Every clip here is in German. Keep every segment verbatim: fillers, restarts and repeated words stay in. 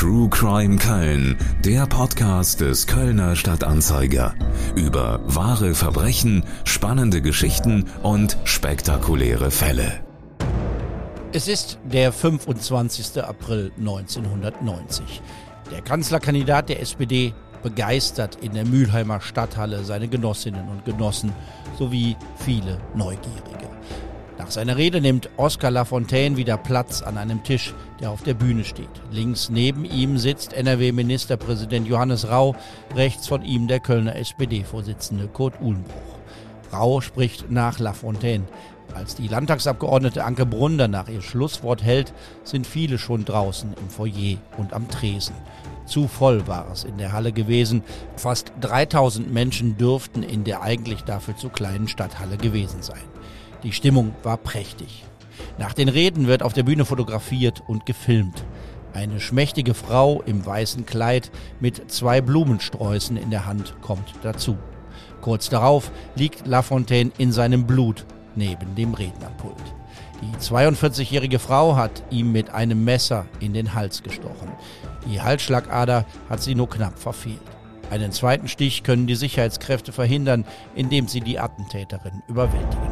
True Crime Köln, der Podcast des Kölner Stadtanzeiger. Über wahre Verbrechen, spannende Geschichten und spektakuläre Fälle. Es ist der fünfundzwanzigster April neunzehnhundertneunzig. Der Kanzlerkandidat der S P D begeistert in der Mülheimer Stadthalle seine Genossinnen und Genossen sowie viele Neugierige. Nach seiner Rede nimmt Oskar Lafontaine wieder Platz an einem Tisch, der auf der Bühne steht. Links neben ihm sitzt N R W-Ministerpräsident Johannes Rau, rechts von ihm der Kölner S P D-Vorsitzende Kurt Uhlenbruch. Rau spricht nach Lafontaine. Als die Landtagsabgeordnete Anke Brunn danach ihr Schlusswort hält, sind viele schon draußen im Foyer und am Tresen. Zu voll war es in der Halle gewesen. Fast dreitausend Menschen dürften in der eigentlich dafür zu kleinen Stadthalle gewesen sein. Die Stimmung war prächtig. Nach den Reden wird auf der Bühne fotografiert und gefilmt. Eine schmächtige Frau im weißen Kleid mit zwei Blumensträußen in der Hand kommt dazu. Kurz darauf liegt Lafontaine in seinem Blut neben dem Rednerpult. Die zweiundvierzigjährige Frau hat ihm mit einem Messer in den Hals gestochen. Die Halsschlagader hat sie nur knapp verfehlt. Einen zweiten Stich können die Sicherheitskräfte verhindern, indem sie die Attentäterin überwältigen.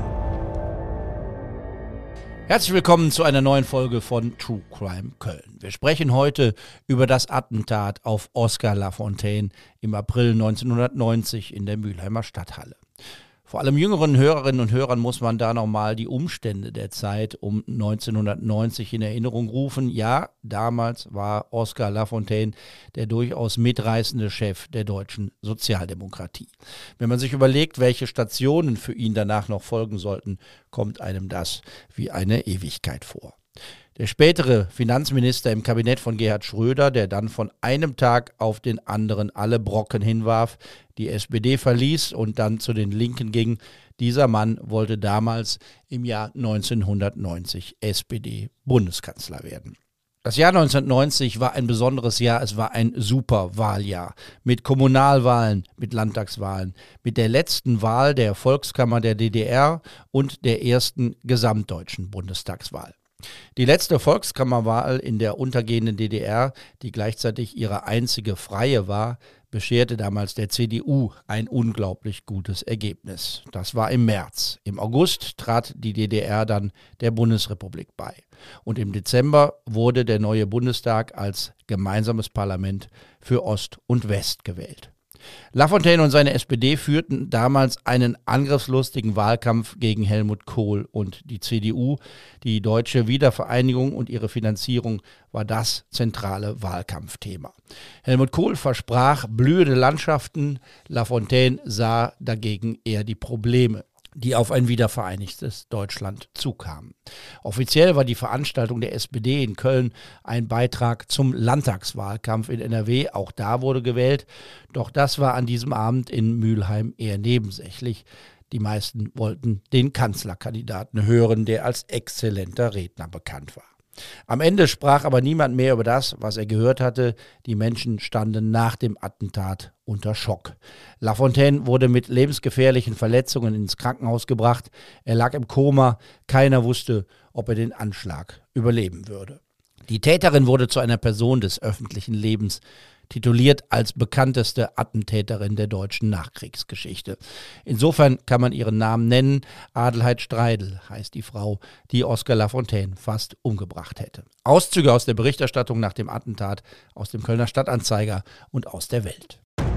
Herzlich willkommen zu einer neuen Folge von True Crime Köln. Wir sprechen heute über das Attentat auf Oskar Lafontaine im April neunzehnhundertneunzig in der Mülheimer Stadthalle. Vor allem jüngeren Hörerinnen und Hörern muss man da nochmal die Umstände der Zeit um neunzehnhundertneunzig in Erinnerung rufen. Ja, damals war Oskar Lafontaine der durchaus mitreißende Chef der deutschen Sozialdemokratie. Wenn man sich überlegt, welche Stationen für ihn danach noch folgen sollten, kommt einem das wie eine Ewigkeit vor. Der spätere Finanzminister im Kabinett von Gerhard Schröder, der dann von einem Tag auf den anderen alle Brocken hinwarf, die S P D verließ und dann zu den Linken ging, dieser Mann wollte damals im Jahr neunzehnhundertneunzig S P D-Bundeskanzler werden. Das Jahr neunzehnhundertneunzig war ein besonderes Jahr, es war ein super Wahljahr mit Kommunalwahlen, mit Landtagswahlen, mit der letzten Wahl der Volkskammer der D D R und der ersten gesamtdeutschen Bundestagswahl. Die letzte Volkskammerwahl in der untergehenden D D R, die gleichzeitig ihre einzige freie war, bescherte damals der C D U ein unglaublich gutes Ergebnis. Das war im März. Im August trat die D D R dann der Bundesrepublik bei. Und im Dezember wurde der neue Bundestag als gemeinsames Parlament für Ost und West gewählt. Lafontaine und seine S P D führten damals einen angriffslustigen Wahlkampf gegen Helmut Kohl und die C D U. Die deutsche Wiedervereinigung und ihre Finanzierung war das zentrale Wahlkampfthema. Helmut Kohl versprach blühende Landschaften, Lafontaine sah dagegen eher die Probleme, die auf ein wiedervereinigtes Deutschland zukamen. Offiziell war die Veranstaltung der S P D in Köln ein Beitrag zum Landtagswahlkampf in N R W. Auch da wurde gewählt. Doch das war an diesem Abend in Mülheim eher nebensächlich. Die meisten wollten den Kanzlerkandidaten hören, der als exzellenter Redner bekannt war. Am Ende sprach aber niemand mehr über das, was er gehört hatte. Die Menschen standen nach dem Attentat unter Schock. Lafontaine wurde mit lebensgefährlichen Verletzungen ins Krankenhaus gebracht. Er lag im Koma. Keiner wusste, ob er den Anschlag überleben würde. Die Täterin wurde zu einer Person des öffentlichen Lebens, tituliert als bekannteste Attentäterin der deutschen Nachkriegsgeschichte. Insofern kann man ihren Namen nennen. Adelheid Streidel heißt die Frau, die Oskar Lafontaine fast umgebracht hätte. Auszüge aus der Berichterstattung nach dem Attentat, aus dem Kölner Stadtanzeiger und aus der Welt.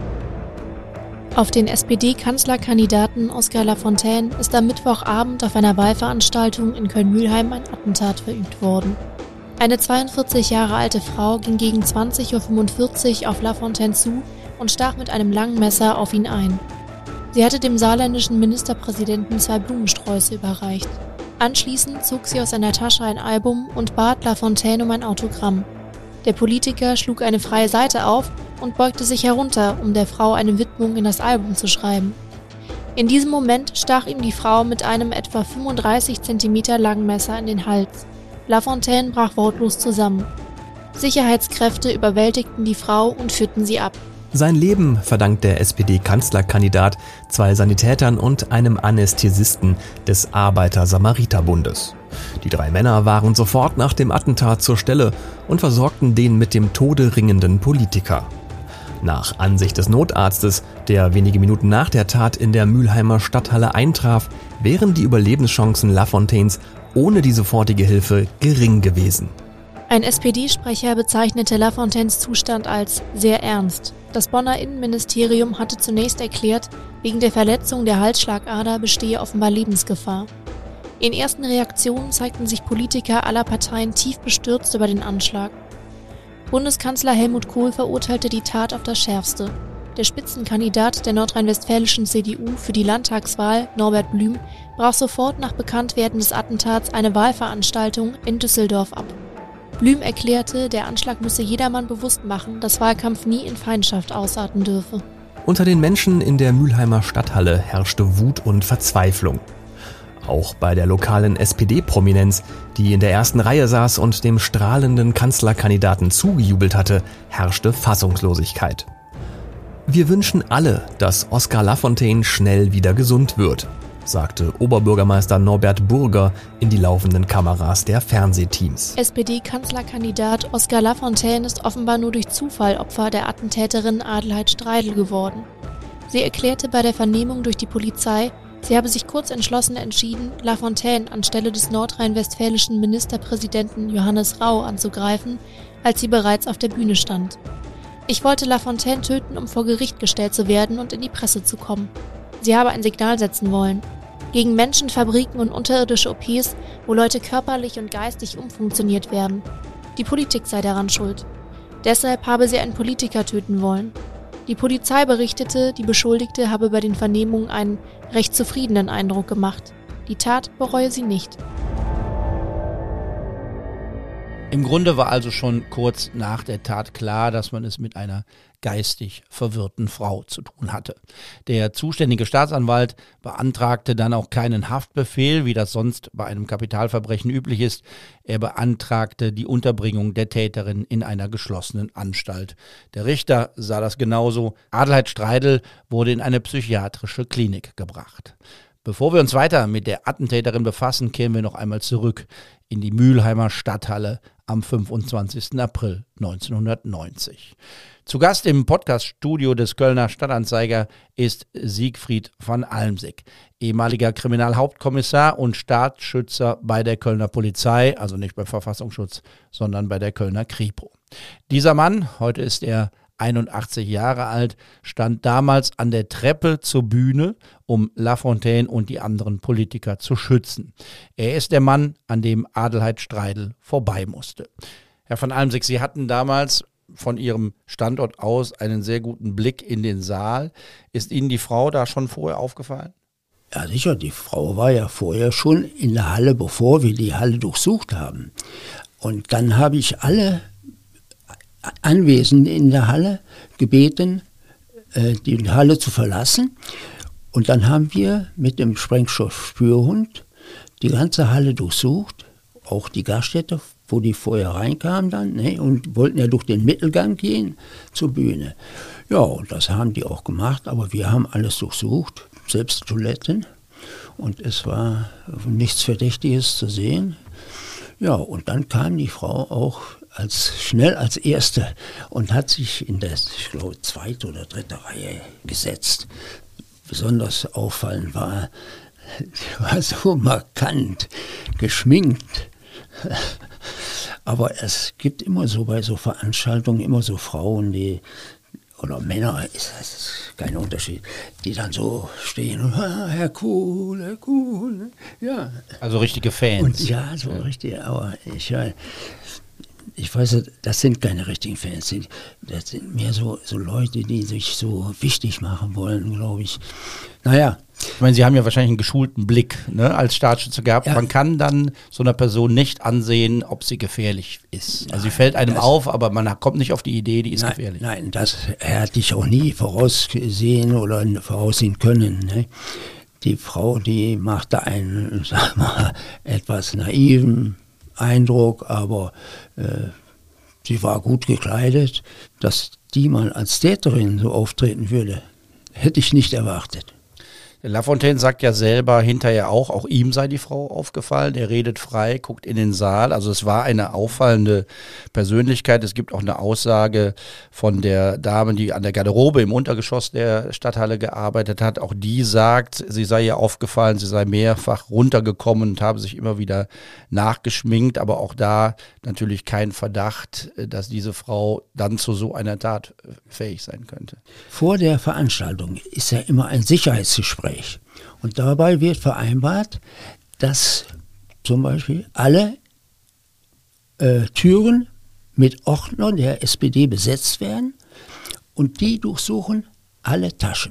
Auf den S P D-Kanzlerkandidaten Oskar Lafontaine ist am Mittwochabend auf einer Wahlveranstaltung in Köln-Mülheim ein Attentat verübt worden. Eine zweiundvierzig Jahre alte Frau ging gegen zwanzig Uhr fünfundvierzig auf Lafontaine zu und stach mit einem langen Messer auf ihn ein. Sie hatte dem saarländischen Ministerpräsidenten zwei Blumensträuße überreicht. Anschließend zog sie aus einer Tasche ein Album und bat Lafontaine um ein Autogramm. Der Politiker schlug eine freie Seite auf und beugte sich herunter, um der Frau eine Widmung in das Album zu schreiben. In diesem Moment stach ihm die Frau mit einem etwa fünfunddreißig Zentimeter langen Messer in den Hals. Lafontaine brach wortlos zusammen. Sicherheitskräfte überwältigten die Frau und führten sie ab. Sein Leben verdankt der S P D-Kanzlerkandidat zwei Sanitätern und einem Anästhesisten des Arbeiter-Samariter-Bundes. Die drei Männer waren sofort nach dem Attentat zur Stelle und versorgten den mit dem Tode ringenden Politiker. Nach Ansicht des Notarztes, der wenige Minuten nach der Tat in der Mülheimer Stadthalle eintraf, wären die Überlebenschancen Lafontaines ohne die sofortige Hilfe gering gewesen. Ein S P D-Sprecher bezeichnete Lafontaines Zustand als sehr ernst. Das Bonner Innenministerium hatte zunächst erklärt, wegen der Verletzung der Halsschlagader bestehe offenbar Lebensgefahr. In ersten Reaktionen zeigten sich Politiker aller Parteien tief bestürzt über den Anschlag. Bundeskanzler Helmut Kohl verurteilte die Tat auf das Schärfste. Der Spitzenkandidat der nordrhein-westfälischen C D U für die Landtagswahl, Norbert Blüm, brach sofort nach Bekanntwerden des Attentats eine Wahlveranstaltung in Düsseldorf ab. Blüm erklärte, der Anschlag müsse jedermann bewusst machen, dass Wahlkampf nie in Feindschaft ausarten dürfe. Unter den Menschen in der Mülheimer Stadthalle herrschte Wut und Verzweiflung. Auch bei der lokalen S P D-Prominenz, die in der ersten Reihe saß und dem strahlenden Kanzlerkandidaten zugejubelt hatte, herrschte Fassungslosigkeit. Wir wünschen alle, dass Oskar Lafontaine schnell wieder gesund wird, sagte Oberbürgermeister Norbert Burger in die laufenden Kameras der Fernsehteams. S P D-Kanzlerkandidat Oskar Lafontaine ist offenbar nur durch Zufall Opfer der Attentäterin Adelheid Streidel geworden. Sie erklärte bei der Vernehmung durch die Polizei, sie habe sich kurz entschlossen entschieden, Lafontaine anstelle des nordrhein-westfälischen Ministerpräsidenten Johannes Rau anzugreifen, als sie bereits auf der Bühne stand. Ich wollte Lafontaine töten, um vor Gericht gestellt zu werden und in die Presse zu kommen. Sie habe ein Signal setzen wollen. Gegen Menschen, Fabriken und unterirdische O Ps, wo Leute körperlich und geistig umfunktioniert werden. Die Politik sei daran schuld. Deshalb habe sie einen Politiker töten wollen. Die Polizei berichtete, die Beschuldigte habe bei den Vernehmungen einen recht zufriedenen Eindruck gemacht. Die Tat bereue sie nicht. Im Grunde war also schon kurz nach der Tat klar, dass man es mit einer geistig verwirrten Frau zu tun hatte. Der zuständige Staatsanwalt beantragte dann auch keinen Haftbefehl, wie das sonst bei einem Kapitalverbrechen üblich ist. Er beantragte die Unterbringung der Täterin in einer geschlossenen Anstalt. Der Richter sah das genauso. Adelheid Streidel wurde in eine psychiatrische Klinik gebracht. Bevor wir uns weiter mit der Attentäterin befassen, kehren wir noch einmal zurück in die Mülheimer Stadthalle am fünfundzwanzigsten April neunzehnhundertneunzig. Zu Gast im Podcaststudio des Kölner Stadtanzeiger ist Siegfried van Almsick, ehemaliger Kriminalhauptkommissar und Staatsschützer bei der Kölner Polizei, also nicht beim Verfassungsschutz, sondern bei der Kölner Kripo. Dieser Mann, heute ist er einundachtzig Jahre alt, stand damals an der Treppe zur Bühne, um Lafontaine und die anderen Politiker zu schützen. Er ist der Mann, an dem Adelheid Streidel vorbei musste. Herr van Almsick, Sie hatten damals von Ihrem Standort aus einen sehr guten Blick in den Saal. Ist Ihnen die Frau da schon vorher aufgefallen? Ja sicher, die Frau war ja vorher schon in der Halle, bevor wir die Halle durchsucht haben. Und dann habe ich alle Anwesenden in der Halle gebeten, die Halle zu verlassen. Und dann haben wir mit dem Sprengstoffspürhund die ganze Halle durchsucht, auch die Gaststätte, wo die vorher reinkamen dann, ne, und wollten ja durch den Mittelgang gehen zur Bühne. Ja, und das haben die auch gemacht, aber wir haben alles durchsucht, selbst Toiletten. Und es war nichts Verdächtiges zu sehen. Ja, und dann kam die Frau auch als schnell als Erste und hat sich in der, ich glaube, zweite oder dritte Reihe gesetzt. Besonders auffallend war, sie war so markant geschminkt. Aber es gibt immer so bei so Veranstaltungen immer so Frauen, die, oder Männer, ist das kein Unterschied, die dann so stehen und, ah, Herr Kuhl, Herr Kuhl, ja. Also richtige Fans. Und ja, so ja. richtig, aber ich, ich weiß, das sind keine richtigen Fans, das sind mehr so, so Leute, die sich so wichtig machen wollen, glaube ich. Naja. Ich meine, Sie haben ja wahrscheinlich einen geschulten Blick, ne, als Staatsschützer gehabt. Ja. Man kann dann so einer Person nicht ansehen, ob sie gefährlich ist. Also sie fällt einem auf, aber man kommt nicht auf die Idee, die ist nein, gefährlich. Nein, das hätte ich auch nie vorausgesehen oder voraussehen können. Ne? Die Frau, die machte einen, sag mal, etwas naiven Eindruck, aber äh, sie war gut gekleidet. Dass die mal als Täterin so auftreten würde, hätte ich nicht erwartet. Lafontaine sagt ja selber hinterher auch, auch ihm sei die Frau aufgefallen. Er redet frei, guckt in den Saal. Also es war eine auffallende Persönlichkeit. Es gibt auch eine Aussage von der Dame, die an der Garderobe im Untergeschoss der Stadthalle gearbeitet hat. Auch die sagt, sie sei ihr aufgefallen, sie sei mehrfach runtergekommen und habe sich immer wieder nachgeschminkt. Aber auch da natürlich kein Verdacht, dass diese Frau dann zu so einer Tat fähig sein könnte. Vor der Veranstaltung ist ja immer ein Sicherheitsgespräch. Und dabei wird vereinbart, dass zum Beispiel alle äh, Türen mit Ordnern der S P D besetzt werden und die durchsuchen alle Taschen.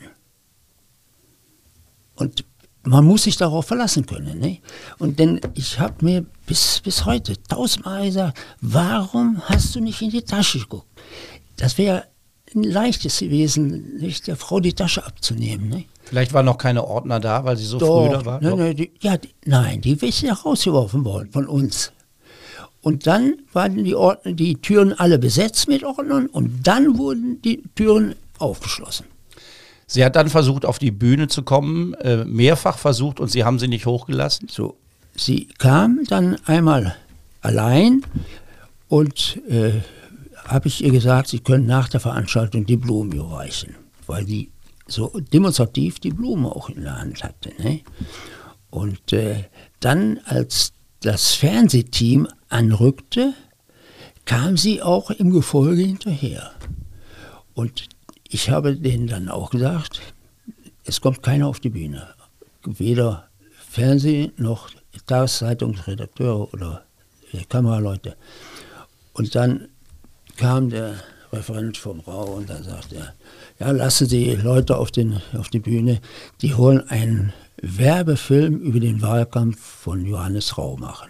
Und man muss sich darauf verlassen können. Ne? Und denn ich habe mir bis, bis heute tausendmal gesagt, warum hast du nicht in die Tasche geguckt? Das wäre ein leichtes gewesen, nicht, der Frau die Tasche abzunehmen. Ne? Vielleicht waren noch keine Ordner da, weil sie so Doch, früh da war? Ne, ne, die, ja, die, nein, die ist ja rausgeworfen worden von uns. Und dann waren die, Ordner, die Türen alle besetzt mit Ordnern und dann wurden die Türen aufgeschlossen. Sie hat dann versucht, auf die Bühne zu kommen, äh, mehrfach versucht und Sie haben sie nicht hochgelassen? So, sie kam dann einmal allein und äh, habe ich ihr gesagt, sie können nach der Veranstaltung die Blumen überreichen, weil die so demonstrativ die Blumen auch in der Hand hatte. Ne? Und äh, dann, als das Fernsehteam anrückte, kam sie auch im Gefolge hinterher. Und ich habe denen dann auch gesagt, es kommt keiner auf die Bühne. Weder Fernseh noch Tageszeitungsredakteure oder äh, Kameraleute. Und dann kam der Referent vom Rau und dann sagte er, ja, lassen Sie Leute auf, den, auf die Bühne, die wollen einen Werbefilm über den Wahlkampf von Johannes Rau machen.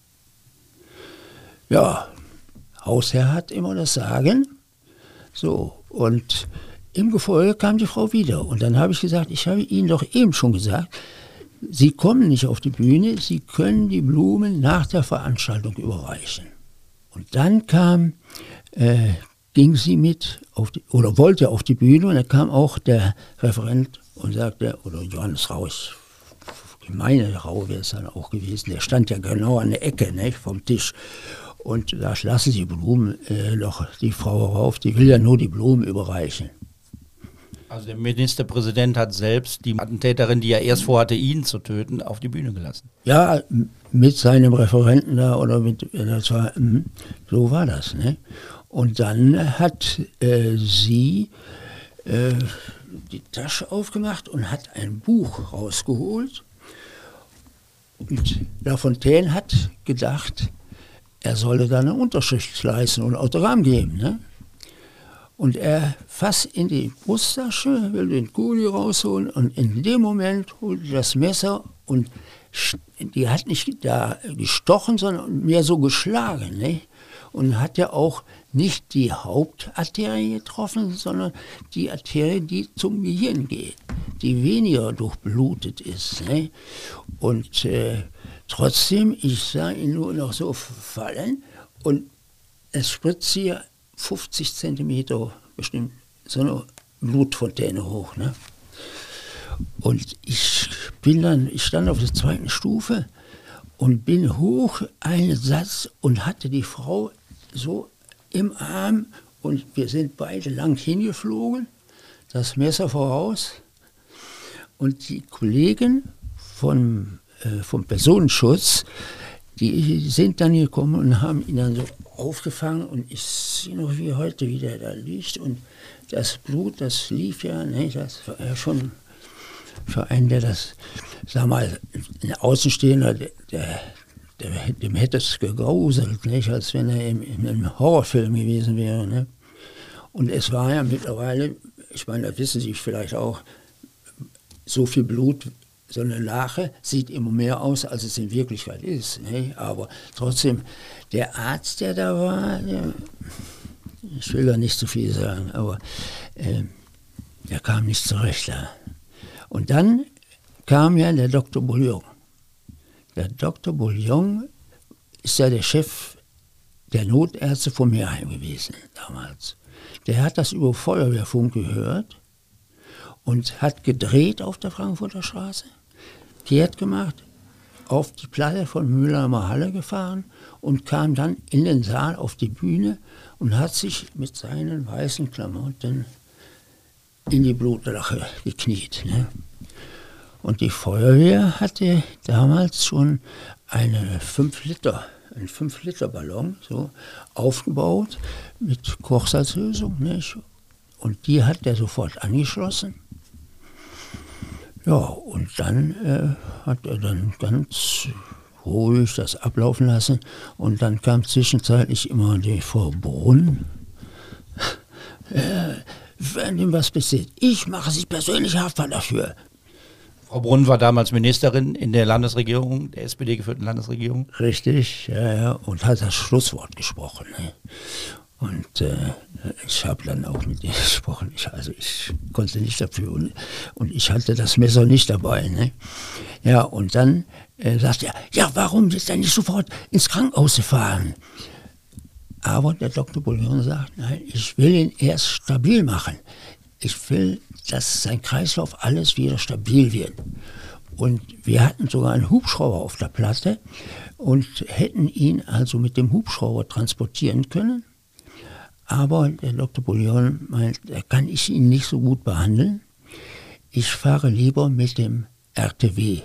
Ja, Hausherr hat immer das Sagen. So, und im Gefolge kam die Frau wieder. Und dann habe ich gesagt, ich habe Ihnen doch eben schon gesagt, Sie kommen nicht auf die Bühne, Sie können die Blumen nach der Veranstaltung überreichen. Und dann kam, äh, ging sie mit, auf die, oder wollte auf die Bühne, und dann kam auch der Referent und sagte, oder Johannes Rau, ich meine Rau wäre es dann auch gewesen, der stand ja genau an der Ecke, ne, vom Tisch. Und da lassen Sie Blumen äh, doch die Frau rauf, die will ja nur die Blumen überreichen. Also der Ministerpräsident hat selbst die Attentäterin, die er erst vorhatte, ihn zu töten, auf die Bühne gelassen. Ja, mit seinem Referenten da oder mit, das war, so war das. Ne? Und dann hat äh, sie äh, die Tasche aufgemacht und hat ein Buch rausgeholt. Und Lafontaine hat gedacht, er solle da eine Unterschrift leisten und ein Autogramm geben. Ne? Und er fasst in die Brusttasche, will den Kuli rausholen und in dem Moment holt er das Messer und die hat nicht da gestochen, sondern mehr so geschlagen. Ne? Und hat ja auch nicht die Hauptarterie getroffen, sondern die Arterie, die zum Gehirn geht, die weniger durchblutet ist. Ne? Und äh, trotzdem, ich sah ihn nur noch so fallen und es spritzt hier fünfzig Zentimeter bestimmt so eine Blutfontäne hoch. Ne? Und ich bin dann, ich stand auf der zweiten Stufe und bin hoch einen Satz und hatte die Frau so im Arm und wir sind beide lang hingeflogen, das Messer voraus und die Kollegen vom, äh, vom Personenschutz, die sind dann gekommen und haben ihn dann so aufgefangen und ich sehe noch wie heute, wie der da liegt und das Blut, das lief ja, ne, das war ja schon für einen, der das, sag mal, ein Außenstehender, der, der, der, dem hätte es gegruselt, nicht, als wenn er im, in einem Horrorfilm gewesen wäre. Ne? Und es war ja mittlerweile, ich meine, das wissen Sie vielleicht auch, so viel Blut, so eine Lache sieht immer mehr aus, als es in Wirklichkeit ist. Ne? Aber trotzdem, der Arzt, der da war, der, ich will da nicht zu viel sagen, aber äh, der kam nicht zurecht da. Und dann kam ja der Doktor Bouillon. Der Doktor Bouillon ist ja der Chef der Notärzte vom Meerheim gewesen damals. Der hat das über Feuerwehrfunk gehört und hat gedreht auf der Frankfurter Straße, kehrt gemacht, auf die Platte von Mülheimer Halle gefahren und kam dann in den Saal auf die Bühne und hat sich mit seinen weißen Klamotten in die Blutlache gekniet. Ne? Und die Feuerwehr hatte damals schon eine fünf Liter, einen fünf Liter Ballon so aufgebaut mit Kochsalzlösung. Nicht? Und die hat er sofort angeschlossen. Ja, und dann äh, hat er dann ganz ruhig das ablaufen lassen. Und dann kam zwischenzeitlich immer die Frau Brunn. äh, wenn ihm was passiert, ich mache Sie persönlich haftbar dafür. Frau Brunn war damals Ministerin in der Landesregierung, der S P D-geführten Landesregierung. Richtig, ja, ja, und hat das Schlusswort gesprochen. Ne? Und äh, ich habe dann auch mit ihr gesprochen. Ich, also ich konnte nicht dafür und, und ich hatte das Messer nicht dabei. Ne? Ja, und dann äh, sagte er, ja, warum ist er nicht sofort ins Krankenhaus gefahren? Aber der Doktor Bouillon sagt, nein, ich will ihn erst stabil machen. Ich will, dass sein Kreislauf alles wieder stabil wird. Und wir hatten sogar einen Hubschrauber auf der Platte und hätten ihn also mit dem Hubschrauber transportieren können. Aber der Doktor Bouillon meint, da kann ich ihn nicht so gut behandeln. Ich fahre lieber mit dem R T W.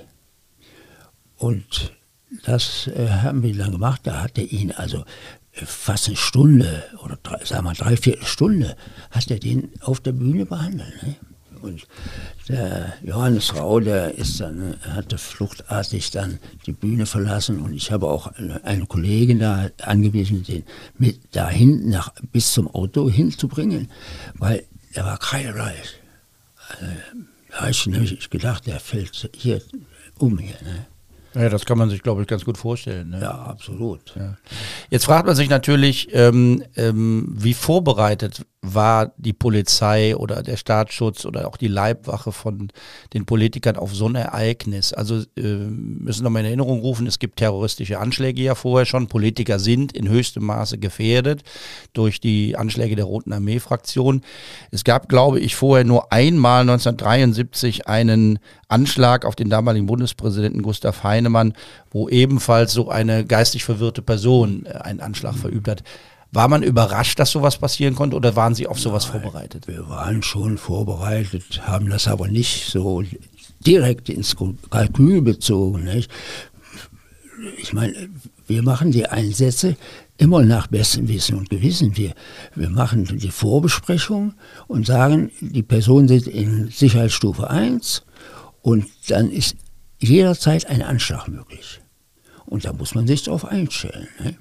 Und das äh, haben wir dann gemacht. Da hat er ihn also fast eine Stunde oder drei, sagen wir dreiviertel Stunde hat er den auf der Bühne behandelt. Ne? Und der Johannes Rau, der ist dann, hatte fluchtartig dann die Bühne verlassen und ich habe auch eine, eine Kollegin da angewiesen, den mit da hinten nach, bis zum Auto hinzubringen, weil er war kreidebleich. Also, da habe ich nämlich gedacht, der fällt hier um hier. Ne? Ja, das kann man sich, glaube ich, ganz gut vorstellen. Ne? Ja, absolut. Ja. Jetzt fragt man sich natürlich, ähm, ähm, wie vorbereitet war die Polizei oder der Staatsschutz oder auch die Leibwache von den Politikern auf so ein Ereignis? Also äh, müssen wir mal in Erinnerung rufen, es gibt terroristische Anschläge ja vorher schon. Politiker sind in höchstem Maße gefährdet durch die Anschläge der Roten Armee-Fraktion. Es gab, glaube ich, vorher nur einmal neunzehnhundertdreiundsiebzig einen Anschlag auf den damaligen Bundespräsidenten Gustav Heinemann, wo ebenfalls so eine geistig verwirrte Person äh, einen Anschlag verübt hat. War man überrascht, dass sowas passieren konnte oder waren Sie auf sowas Nein, vorbereitet? Wir waren schon vorbereitet, haben das aber nicht so direkt ins Kalkül bezogen. Nicht? Ich meine, wir machen die Einsätze immer nach bestem Wissen und Gewissen. Wir, wir machen die Vorbesprechung und sagen, die Personen sind in Sicherheitsstufe eins und dann ist jederzeit ein Anschlag möglich. Und da muss man sich darauf einstellen. Ne?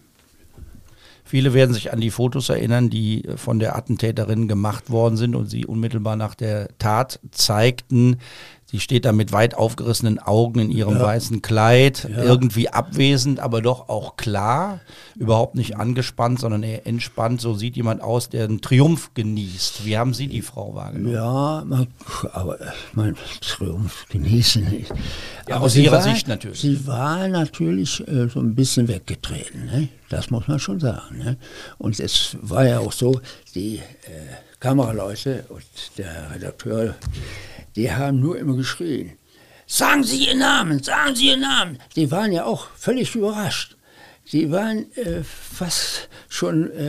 Viele werden sich an die Fotos erinnern, die von der Attentäterin gemacht worden sind und sie unmittelbar nach der Tat zeigten. Sie steht da mit weit aufgerissenen Augen in ihrem ja. weißen Kleid, ja. irgendwie abwesend, aber doch auch klar, überhaupt nicht angespannt, sondern eher entspannt. So sieht jemand aus, der einen Triumph genießt. Wie haben Sie die Frau wahrgenommen? Ja, man, aber mein Triumph genießen nicht. Ja, aus Ihrer war, Sicht natürlich. Sie war natürlich äh, so ein bisschen weggetreten, ne? Das muss man schon sagen. Ne? Und es war ja auch so, die äh, Kameraleute und der Redakteur, die haben nur immer geschrien, sagen Sie Ihren Namen, sagen Sie Ihren Namen. Die waren ja auch völlig überrascht. Die waren äh, fast schon äh,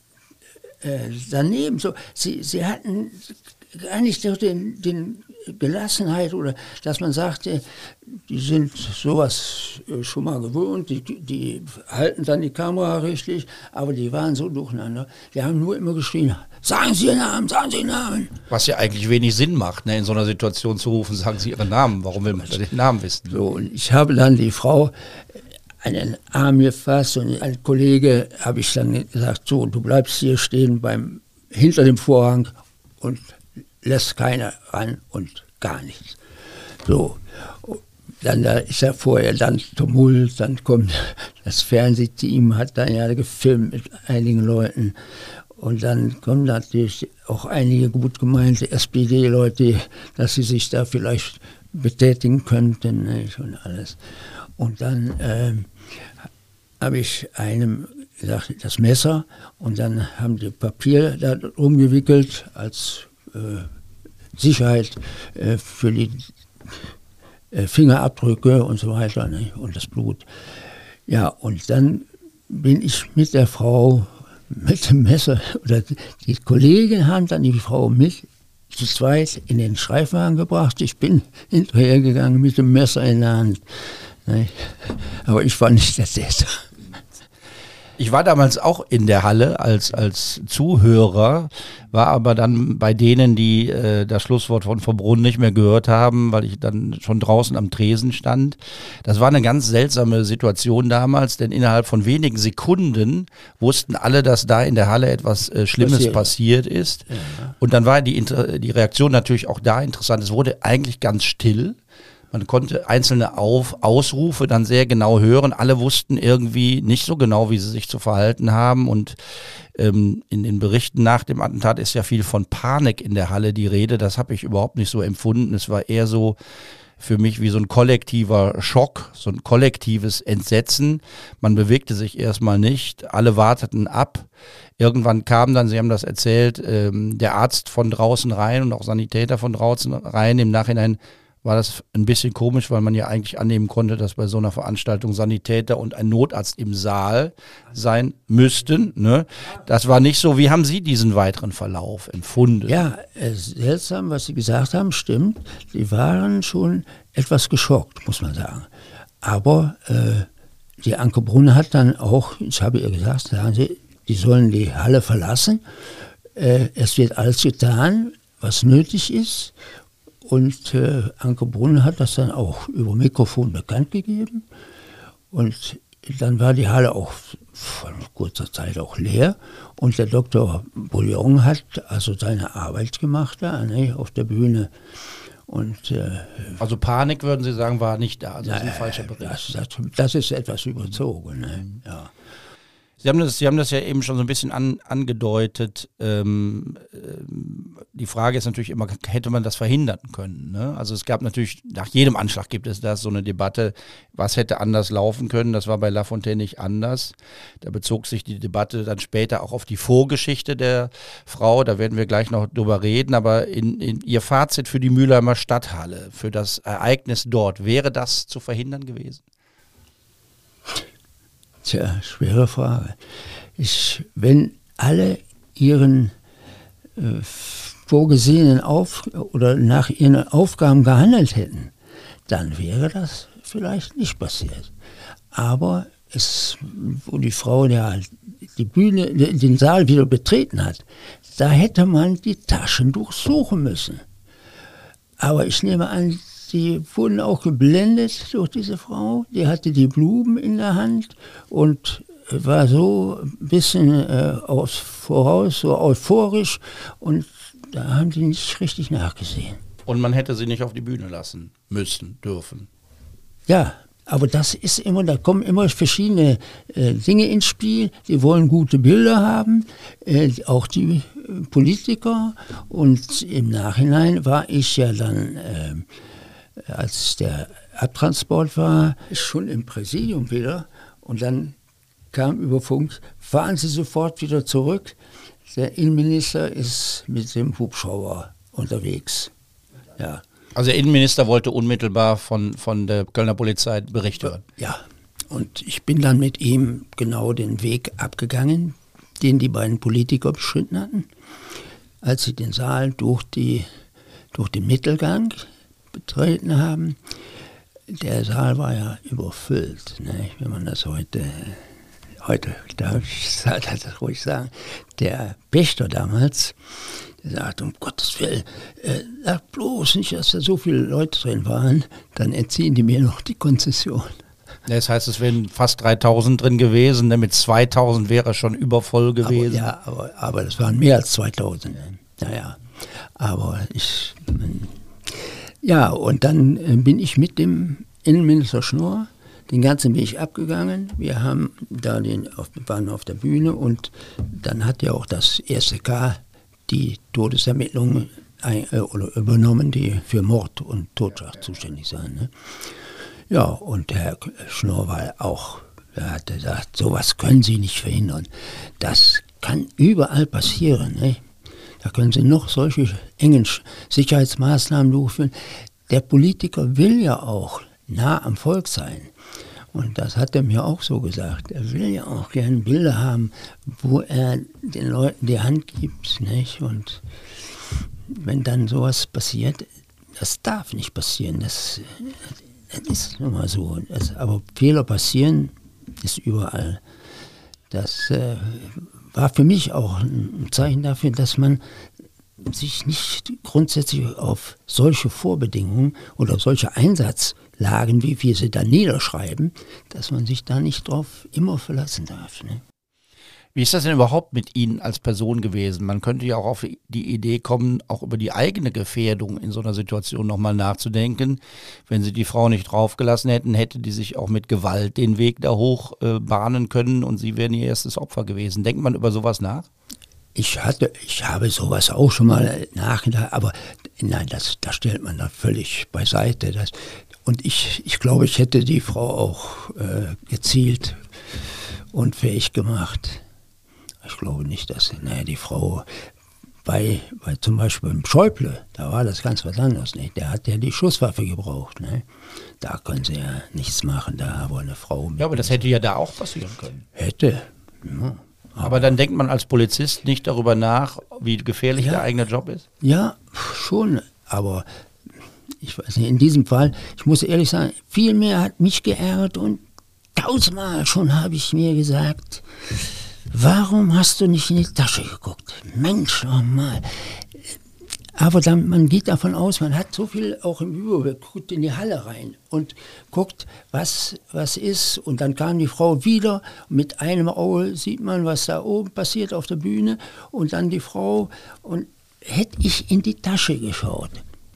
äh, daneben. So. Sie, sie hatten gar nicht so den, den Gelassenheit oder dass man sagte, die sind sowas äh, schon mal gewohnt, die, die halten dann die Kamera richtig, aber die waren so durcheinander. Die haben nur immer geschrien, sagen Sie Ihren Namen, sagen Sie Ihren Namen. Was ja eigentlich wenig Sinn macht, ne, in so einer Situation zu rufen, sagen Sie Ihren Namen. Warum will man den Namen wissen? So, und ich habe dann die Frau einen Arm gefasst und ein Kollege habe ich dann gesagt, so, du bleibst hier stehen beim, hinter dem Vorhang und lässt keiner ran und gar nichts. So, dann da ist ja vorher dann Tumult, dann kommt das Fernsehteam, hat dann ja gefilmt mit einigen Leuten. Und dann kommen natürlich auch einige gut gemeinte S P D-Leute, dass sie sich da vielleicht betätigen könnten, nicht, und alles. Und dann ähm, habe ich einem das Messer und dann haben die Papier da umgewickelt als äh, Sicherheit äh, für die äh, Fingerabdrücke und so weiter, ne? Und das Blut. Ja, und dann bin ich mit der Frau mit dem Messer, oder die Kollegen haben dann die Frau mit zu zweit in den Streifwagen gebracht. Ich bin hinterhergegangen mit dem Messer in der Hand. Ne? Aber ich war nicht der Täter. Ich war damals auch in der Halle als, als Zuhörer, war aber dann bei denen, die äh, das Schlusswort von Verbrunn nicht mehr gehört haben, weil ich dann schon draußen am Tresen stand. Das war eine ganz seltsame Situation damals, denn innerhalb von wenigen Sekunden wussten alle, dass da in der Halle etwas äh, Schlimmes passiert, passiert ist. Ja. Und dann war die, die Reaktion natürlich auch da interessant. Es wurde eigentlich ganz still. Man konnte einzelne Auf Ausrufe dann sehr genau hören. Alle wussten irgendwie nicht so genau, wie sie sich zu verhalten haben. Und ähm, in den Berichten nach dem Attentat ist ja viel von Panik in der Halle die Rede. Das habe ich überhaupt nicht so empfunden. Es war eher so für mich wie so ein kollektiver Schock, so ein kollektives Entsetzen. Man bewegte sich erstmal nicht. Alle warteten ab. Irgendwann kam dann, Sie haben das erzählt, ähm, der Arzt von draußen rein und auch Sanitäter von draußen rein. Im Nachhinein war das ein bisschen komisch, weil man ja eigentlich annehmen konnte, dass bei so einer Veranstaltung Sanitäter und ein Notarzt im Saal sein müssten. Ne? Das war nicht so. Wie haben Sie diesen weiteren Verlauf empfunden? Ja, seltsam, was Sie gesagt haben, stimmt. Die waren schon etwas geschockt, muss man sagen. Aber äh, die Anke Brunner hat dann auch, ich habe ihr gesagt, sagen Sie, die sollen die Halle verlassen. Äh, es wird alles getan, was nötig ist. Und äh, Anke Brunner hat das dann auch über Mikrofon bekannt gegeben. Und dann war die Halle auch von kurzer Zeit auch leer. Und der Doktor Bouillon hat also seine Arbeit gemacht da, ne, auf der Bühne. Und, äh, also Panik, würden Sie sagen, war nicht da. Also das ist ein falscher Bericht. Das, das, das ist etwas überzogen. Ne? Mhm. Ja. Sie haben das, Sie haben das ja eben schon so ein bisschen an, angedeutet. Ähm, äh, die Frage ist natürlich immer, hätte man das verhindern können? Ne? Also es gab natürlich, nach jedem Anschlag gibt es da so eine Debatte, was hätte anders laufen können. Das war bei Lafontaine nicht anders. Da bezog sich die Debatte dann später auch auf die Vorgeschichte der Frau. Da werden wir gleich noch drüber reden. Aber in, in Ihr Fazit für die Mülheimer Stadthalle, für das Ereignis dort, wäre das zu verhindern gewesen? Tja, schwere Frage. Ich, wenn alle ihren äh, vorgesehenen Auf- oder nach ihren Aufgaben gehandelt hätten, dann wäre das vielleicht nicht passiert. Aber es, wo die Frau ja die Bühne, den Saal wieder betreten hat, da hätte man die Taschen durchsuchen müssen. Aber ich nehme an, die wurden auch geblendet durch diese Frau. Die hatte die Blumen in der Hand und war so ein bisschen äh, aus, voraus, so euphorisch. Und da haben die nicht richtig nachgesehen. Und man hätte sie nicht auf die Bühne lassen müssen, dürfen. Ja, aber das ist immer, da kommen immer verschiedene äh, Dinge ins Spiel. Die wollen gute Bilder haben, äh, auch die äh, Politiker. Und im Nachhinein war ich ja dann... Äh, als der Abtransport war, schon im Präsidium wieder und dann kam über Funk, fahren Sie sofort wieder zurück, der Innenminister ist mit dem Hubschrauber unterwegs. Ja. Also der Innenminister wollte unmittelbar von, von der Kölner Polizei Bericht hören? Ja, und ich bin dann mit ihm genau den Weg abgegangen, den die beiden Politiker beschritten hatten, als sie den Saal durch, die, durch den Mittelgang betreten haben. Der Saal war ja überfüllt, ne? Wenn man das heute, heute darf ich das ruhig sagen, der Pächter damals, der sagt, um Gottes Willen, äh, sag bloß nicht, dass da so viele Leute drin waren, dann entziehen die mir noch die Konzession. Das heißt, es wären fast dreitausend drin gewesen, mit zweitausend wäre schon übervoll gewesen. Aber, ja, aber, aber das waren mehr als zweitausend. Naja, aber ich... Ja, und dann äh, bin ich mit dem Innenminister Schnorr den ganzen Weg abgegangen. Wir haben da den, auf, waren auf der Bühne und dann hat ja auch das E S K K die Todesermittlungen ein, äh, oder übernommen, die für Mord und Totschlag zuständig sind. Ne? Ja, und Herr Schnorr war auch Er hat gesagt, sowas können Sie nicht verhindern. Das kann überall passieren. Ne? Da können Sie noch solche engen Sicherheitsmaßnahmen durchführen. Der Politiker will ja auch nah am Volk sein. Und das hat er mir auch so gesagt. Er will ja auch gerne Bilder haben, wo er den Leuten die Hand gibt. Nicht? Und wenn dann sowas passiert, das darf nicht passieren. Das, das ist nun mal so. Das, aber Fehler passieren, ist überall. Das äh, war für mich auch ein Zeichen dafür, dass man sich nicht grundsätzlich auf solche Vorbedingungen oder solche Einsatzlagen, wie wir sie da niederschreiben, dass man sich da nicht drauf immer verlassen darf. Ne? Wie ist das denn überhaupt mit Ihnen als Person gewesen? Man könnte ja auch auf die Idee kommen, auch über die eigene Gefährdung in so einer Situation nochmal nachzudenken. Wenn Sie die Frau nicht draufgelassen hätten, hätte die sich auch mit Gewalt den Weg da hoch äh, bahnen können und Sie wären ihr erstes Opfer gewesen. Denkt man über sowas nach? Ich hatte, ich habe sowas auch schon mal nachgedacht, aber nein, das, das stellt man da völlig beiseite. Das, und ich, ich glaube, ich hätte die Frau auch äh, gezielt und fähig gemacht. Ich glaube nicht, dass naja, die Frau bei, bei zum Beispiel beim Schäuble, da war das ganz was anderes. Ne? Der hat ja die Schusswaffe gebraucht. Ne? Da können sie ja nichts machen, da aber eine Frau. Ja, aber das hätte ja da auch passieren können. Hätte, ja. Aber, aber dann denkt man als Polizist nicht darüber nach, wie gefährlich ja, der eigene Job ist? Ja, schon, aber ich weiß nicht, in diesem Fall, ich muss ehrlich sagen, viel mehr hat mich geärgert und tausendmal schon habe ich mir gesagt, warum hast du nicht in die Tasche geguckt? Mensch, nochmal. Aber dann, man geht davon aus, man hat so viel auch im Überblick, guckt in die Halle rein und guckt, was, was ist. Und dann kam die Frau wieder, mit einem Auge sieht man, was da oben passiert auf der Bühne. Und dann die Frau. Und hätte ich in die Tasche geschaut,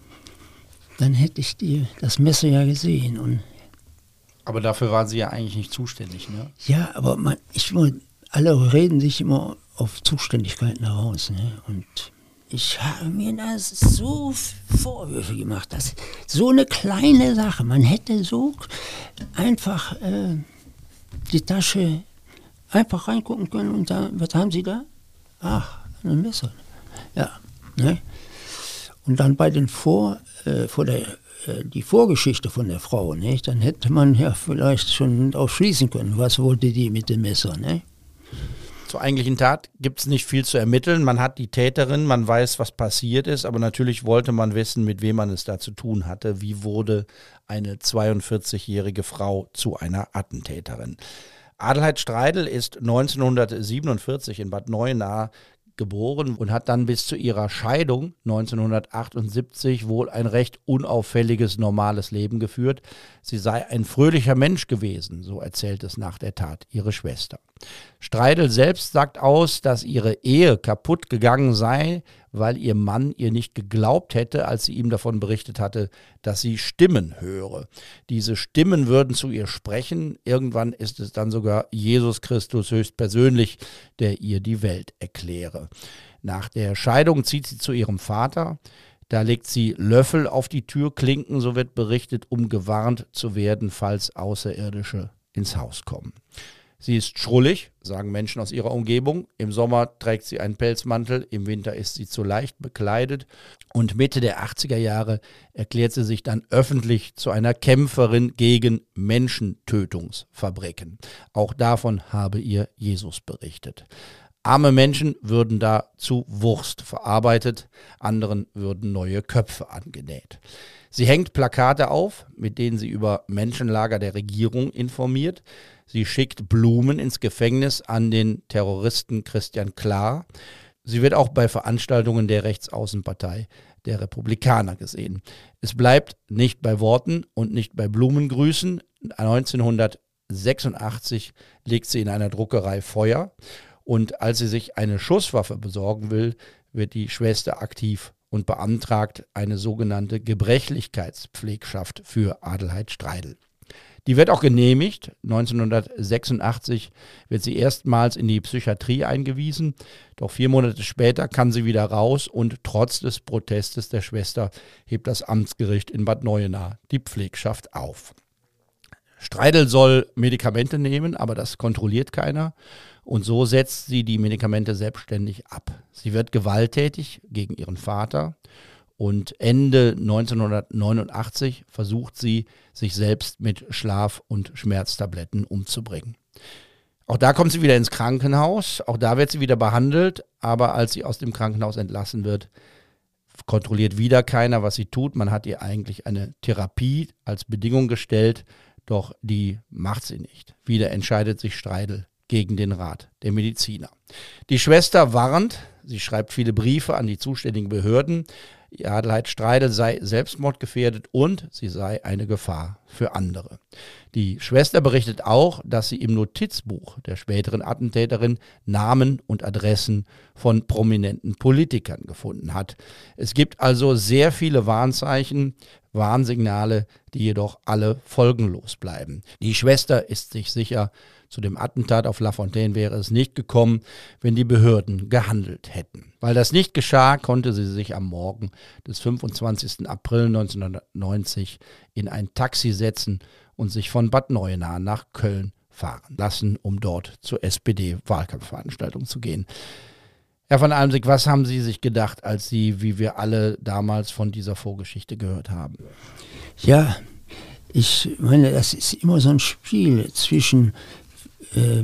dann hätte ich die, das Messer ja gesehen. Und aber dafür waren Sie ja eigentlich nicht zuständig, ne? Ja, aber man, ich, alle reden sich immer auf Zuständigkeiten heraus. Ne? Und ich habe mir da so Vorwürfe gemacht, dass so eine kleine Sache, man hätte so einfach äh, die Tasche einfach reingucken können und da, was haben Sie da? Ach, ein Messer. Ja, ne? Und dann bei den Vor, äh, vor der, äh, die Vorgeschichte von der Frau, ne? Dann hätte man ja vielleicht schon auch schließen können, was wollte die mit dem Messer, ne? Zur eigentlichen Tat gibt es nicht viel zu ermitteln. Man hat die Täterin, man weiß, was passiert ist, aber natürlich wollte man wissen, mit wem man es da zu tun hatte. Wie wurde eine zweiundvierzigjährige Frau zu einer Attentäterin? Adelheid Streidel ist neunzehnhundertsiebenundvierzig in Bad Neuenahr geboren und hat dann bis zu ihrer Scheidung neunzehnhundertachtundsiebzig wohl ein recht unauffälliges, normales Leben geführt. Sie sei ein fröhlicher Mensch gewesen, so erzählt es nach der Tat ihre Schwester. Streidel selbst sagt aus, dass ihre Ehe kaputt gegangen sei, weil ihr Mann ihr nicht geglaubt hätte, als sie ihm davon berichtet hatte, dass sie Stimmen höre. Diese Stimmen würden zu ihr sprechen. Irgendwann ist es dann sogar Jesus Christus höchstpersönlich, der ihr die Welt erkläre. Nach der Scheidung zieht sie zu ihrem Vater. Da legt sie Löffel auf die Türklinken, so wird berichtet, um gewarnt zu werden, falls Außerirdische ins Haus kommen. Sie ist schrullig, sagen Menschen aus ihrer Umgebung. Im Sommer trägt sie einen Pelzmantel, im Winter ist sie zu leicht bekleidet. Und Mitte der achtziger Jahre erklärt sie sich dann öffentlich zu einer Kämpferin gegen Menschentötungsfabriken. Auch davon habe ihr Jesus berichtet. Arme Menschen würden da zu Wurst verarbeitet, anderen würden neue Köpfe angenäht. Sie hängt Plakate auf, mit denen sie über Menschenlager der Regierung informiert. Sie schickt Blumen ins Gefängnis an den Terroristen Christian Klar. Sie wird auch bei Veranstaltungen der Rechtsaußenpartei der Republikaner gesehen. Es bleibt nicht bei Worten und nicht bei Blumengrüßen. neunzehnhundertsechsundachtzig legt sie in einer Druckerei Feuer. Und als sie sich eine Schusswaffe besorgen will, wird die Schwester aktiv und beantragt eine sogenannte Gebrechlichkeitspflegschaft für Adelheid Streidel. Die wird auch genehmigt. neunzehnhundertsechsundachtzig wird sie erstmals in die Psychiatrie eingewiesen. Doch vier Monate später kann sie wieder raus und trotz des Protestes der Schwester hebt das Amtsgericht in Bad Neuenahr die Pflegschaft auf. Streidel soll Medikamente nehmen, aber das kontrolliert keiner. Und so setzt sie die Medikamente selbstständig ab. Sie wird gewalttätig gegen ihren Vater. Und Ende neunzehnhundertneunundachtzig versucht sie, sich selbst mit Schlaf- und Schmerztabletten umzubringen. Auch da kommt sie wieder ins Krankenhaus, auch da wird sie wieder behandelt, aber als sie aus dem Krankenhaus entlassen wird, kontrolliert wieder keiner, was sie tut. Man hat ihr eigentlich eine Therapie als Bedingung gestellt, doch die macht sie nicht. Wieder entscheidet sich Streidel gegen den Rat der Mediziner. Die Schwester warnt, sie schreibt viele Briefe an die zuständigen Behörden, Adelheid Streidel sei selbstmordgefährdet und sie sei eine Gefahr für andere. Die Schwester berichtet auch, dass sie im Notizbuch der späteren Attentäterin Namen und Adressen von prominenten Politikern gefunden hat. Es gibt also sehr viele Warnzeichen, Warnsignale, die jedoch alle folgenlos bleiben. Die Schwester ist sich sicher, zu dem Attentat auf Lafontaine wäre es nicht gekommen, wenn die Behörden gehandelt hätten. Weil das nicht geschah, konnte sie sich am Morgen des fünfundzwanzigsten April neunzehnhundertneunzig in ein Taxi setzen und sich von Bad Neuenahr nach Köln fahren lassen, um dort zur S P D-Wahlkampfveranstaltung zu gehen. Herr von Almsick, was haben Sie sich gedacht, als Sie, wie wir alle damals, von dieser Vorgeschichte gehört haben? Ja, ich meine, das ist immer so ein Spiel zwischen äh,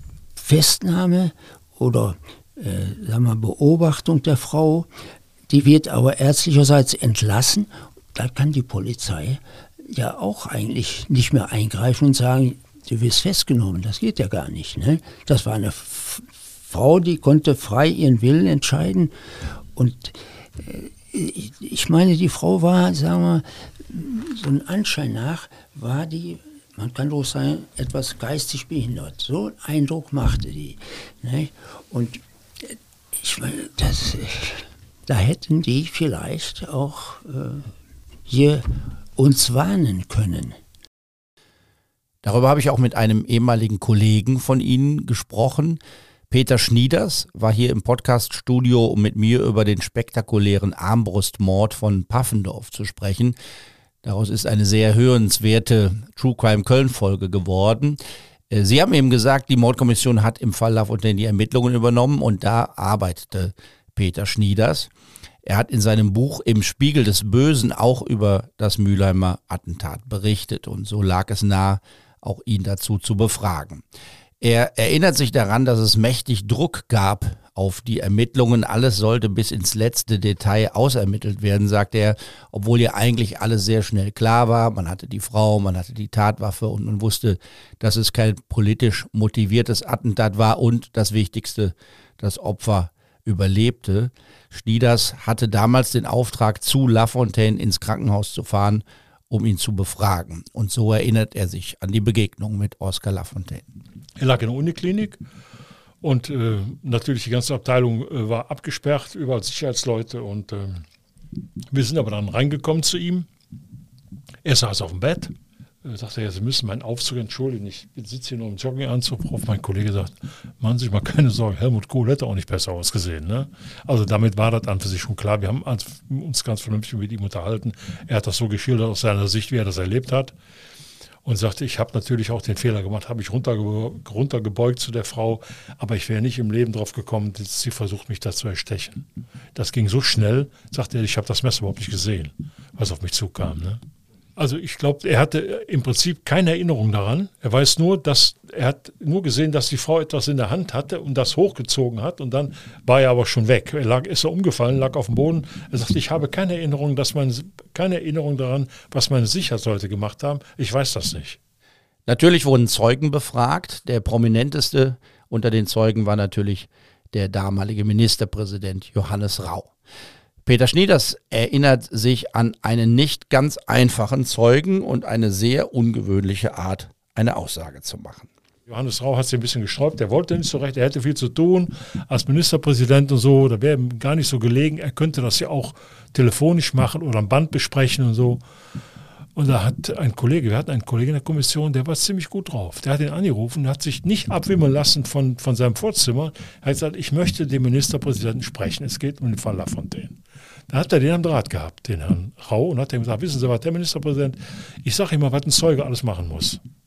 Festnahme oder äh, sagen wir, Beobachtung der Frau. Die wird aber ärztlicherseits entlassen. Da kann die Polizei ja auch eigentlich nicht mehr eingreifen und sagen, du wirst festgenommen. Das geht ja gar nicht. Ne? Das war eine F- Frau, die konnte frei ihren Willen entscheiden. Und äh, ich, ich meine, die Frau war, sagen wir, so ein Anschein nach, war die, man kann doch sagen, etwas geistig behindert. So einen Eindruck machte die. Ne? Und ich meine, das, da hätten die vielleicht auch äh, hier uns warnen können. Darüber habe ich auch mit einem ehemaligen Kollegen von Ihnen gesprochen. Peter Schnieders war hier im Podcast-Studio, um mit mir über den spektakulären Armbrustmord von Paffendorf zu sprechen. Daraus ist eine sehr hörenswerte True Crime Köln-Folge geworden. Sie haben eben gesagt, die Mordkommission hat im Fall Lafontaine die Ermittlungen übernommen und da arbeitete Peter Schnieders. Er hat in seinem Buch Im Spiegel des Bösen auch über das Mülheimer Attentat berichtet und so lag es nahe, auch ihn dazu zu befragen. Er erinnert sich daran, dass es mächtig Druck gab auf die Ermittlungen. Alles sollte bis ins letzte Detail ausermittelt werden, sagt er, obwohl ja eigentlich alles sehr schnell klar war. Man hatte die Frau, man hatte die Tatwaffe und man wusste, dass es kein politisch motiviertes Attentat war und das Wichtigste, das Opfer überlebte. Schnieders hatte damals den Auftrag, zu Lafontaine ins Krankenhaus zu fahren, um ihn zu befragen. Und so erinnert er sich an die Begegnung mit Oskar Lafontaine. Er lag in der Uniklinik und äh, natürlich die ganze Abteilung äh, war abgesperrt, überall Sicherheitsleute und äh, wir sind aber dann reingekommen zu ihm. Er saß auf dem Bett, äh, sagte, ja, Sie müssen meinen Aufzug entschuldigen, ich sitze hier nur im Jogginganzug drauf. Mein Kollege sagt, machen Sie sich mal keine Sorgen, Helmut Kohl hätte auch nicht besser ausgesehen. Ne? Also damit war das an für sich schon klar, wir haben uns ganz vernünftig mit ihm unterhalten. Er hat das so geschildert aus seiner Sicht, wie er das erlebt hat. Und sagte, ich habe natürlich auch den Fehler gemacht, habe ich runterge- runtergebeugt zu der Frau, aber ich wäre nicht im Leben drauf gekommen, dass sie versucht, mich da zu erstechen. Das ging so schnell, sagte er, ich habe das Messer überhaupt nicht gesehen, was auf mich zukam. Ne? Also ich glaube, er hatte im Prinzip keine Erinnerung daran. Er weiß nur, dass er hat nur gesehen, dass die Frau etwas in der Hand hatte und das hochgezogen hat und dann war er aber schon weg. Er lag, ist er umgefallen, lag auf dem Boden. Er sagte, ich habe keine Erinnerung, dass meine, keine Erinnerung daran, was meine Sicherheitsleute gemacht haben. Ich weiß das nicht. Natürlich wurden Zeugen befragt. Der prominenteste unter den Zeugen war natürlich der damalige Ministerpräsident Johannes Rau. Peter Schnieders erinnert sich an einen nicht ganz einfachen Zeugen und eine sehr ungewöhnliche Art, eine Aussage zu machen. Johannes Rau hat sich ein bisschen gesträubt, er wollte nicht so recht, er hätte viel zu tun als Ministerpräsident und so, da wäre ihm gar nicht so gelegen, er könnte das ja auch telefonisch machen oder am Band besprechen und so. Und da hat ein Kollege, wir hatten einen Kollegen in der Kommission, der war ziemlich gut drauf. Der hat ihn angerufen, der hat sich nicht abwimmeln lassen von, von seinem Vorzimmer. Er hat gesagt, ich möchte den Ministerpräsidenten sprechen, es geht um den Fall Lafontaine. Da hat er den am Draht gehabt, den Herrn Rau, und hat ihm gesagt, wissen Sie was, der Ministerpräsident, ich sage ihm mal, was ein Zeuge alles machen muss.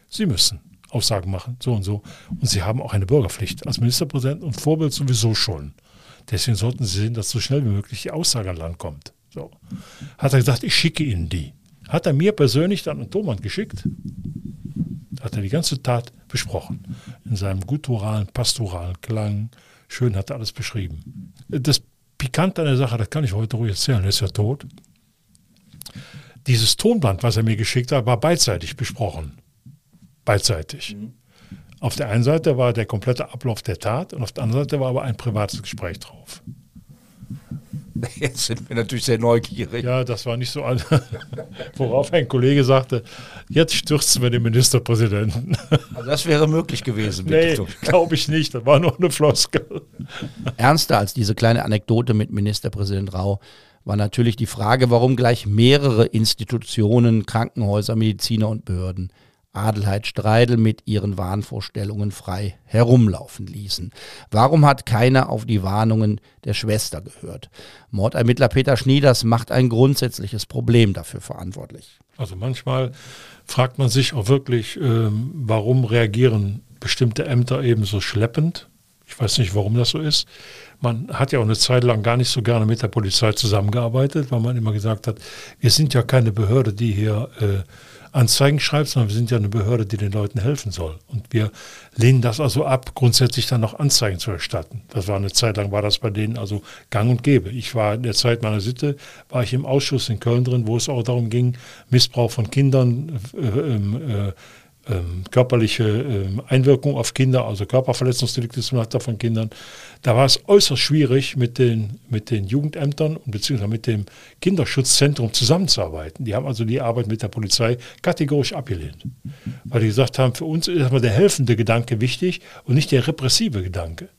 Sie müssen Aussagen machen, so und so. Und Sie haben auch eine Bürgerpflicht als Ministerpräsident und Vorbild sowieso schon. Deswegen sollten Sie sehen, dass so schnell wie möglich die Aussage an Land kommt. So. Hat er gesagt, ich schicke Ihnen die. Hat er mir persönlich dann einen Tonband geschickt, hat er die ganze Tat besprochen. In seinem gutturalen, pastoralen Klang. Schön hat er alles beschrieben. Das Pikante an der Sache, das kann ich heute ruhig erzählen, er ist ja tot. Dieses Tonband, was er mir geschickt hat, war beidseitig besprochen. Beidseitig. Mhm. Auf der einen Seite war der komplette Ablauf der Tat und auf der anderen Seite war aber ein privates Gespräch drauf. Jetzt sind wir natürlich sehr neugierig. Ja, das war nicht so, all worauf ein Kollege sagte, jetzt stürzen wir den Ministerpräsidenten. Also das wäre möglich gewesen. Nee, glaube ich nicht, das war nur eine Floskel. Ernster als diese kleine Anekdote mit Ministerpräsident Rau war natürlich die Frage, warum gleich mehrere Institutionen, Krankenhäuser, Mediziner und Behörden Adelheid Streidel mit ihren Wahnvorstellungen frei herumlaufen ließen. Warum hat keiner auf die Warnungen der Schwester gehört? Mordermittler Peter Schnieders macht ein grundsätzliches Problem dafür verantwortlich. Also manchmal fragt man sich auch wirklich, ähm, warum reagieren bestimmte Ämter eben so schleppend? Ich weiß nicht, warum das so ist. Man hat ja auch eine Zeit lang gar nicht so gerne mit der Polizei zusammengearbeitet, weil man immer gesagt hat, wir sind ja keine Behörde, die hier äh, Anzeigen schreibt, sondern wir sind ja eine Behörde, die den Leuten helfen soll. Und wir lehnen das also ab, grundsätzlich dann noch Anzeigen zu erstatten. Das war eine Zeit lang, war das bei denen also gang und gäbe. Ich war in der Zeit meiner Sitte, war ich im Ausschuss in Köln drin, wo es auch darum ging, Missbrauch von Kindern, äh, äh, Ähm, körperliche ähm, Einwirkung auf Kinder, also Körperverletzungsdelikte zum Nachteil von Kindern. Da war es äußerst schwierig, mit den, mit den Jugendämtern und beziehungsweise mit dem Kinderschutzzentrum zusammenzuarbeiten. Die haben also die Arbeit mit der Polizei kategorisch abgelehnt. Weil die gesagt haben, für uns ist aber der helfende Gedanke wichtig und nicht der repressive Gedanke.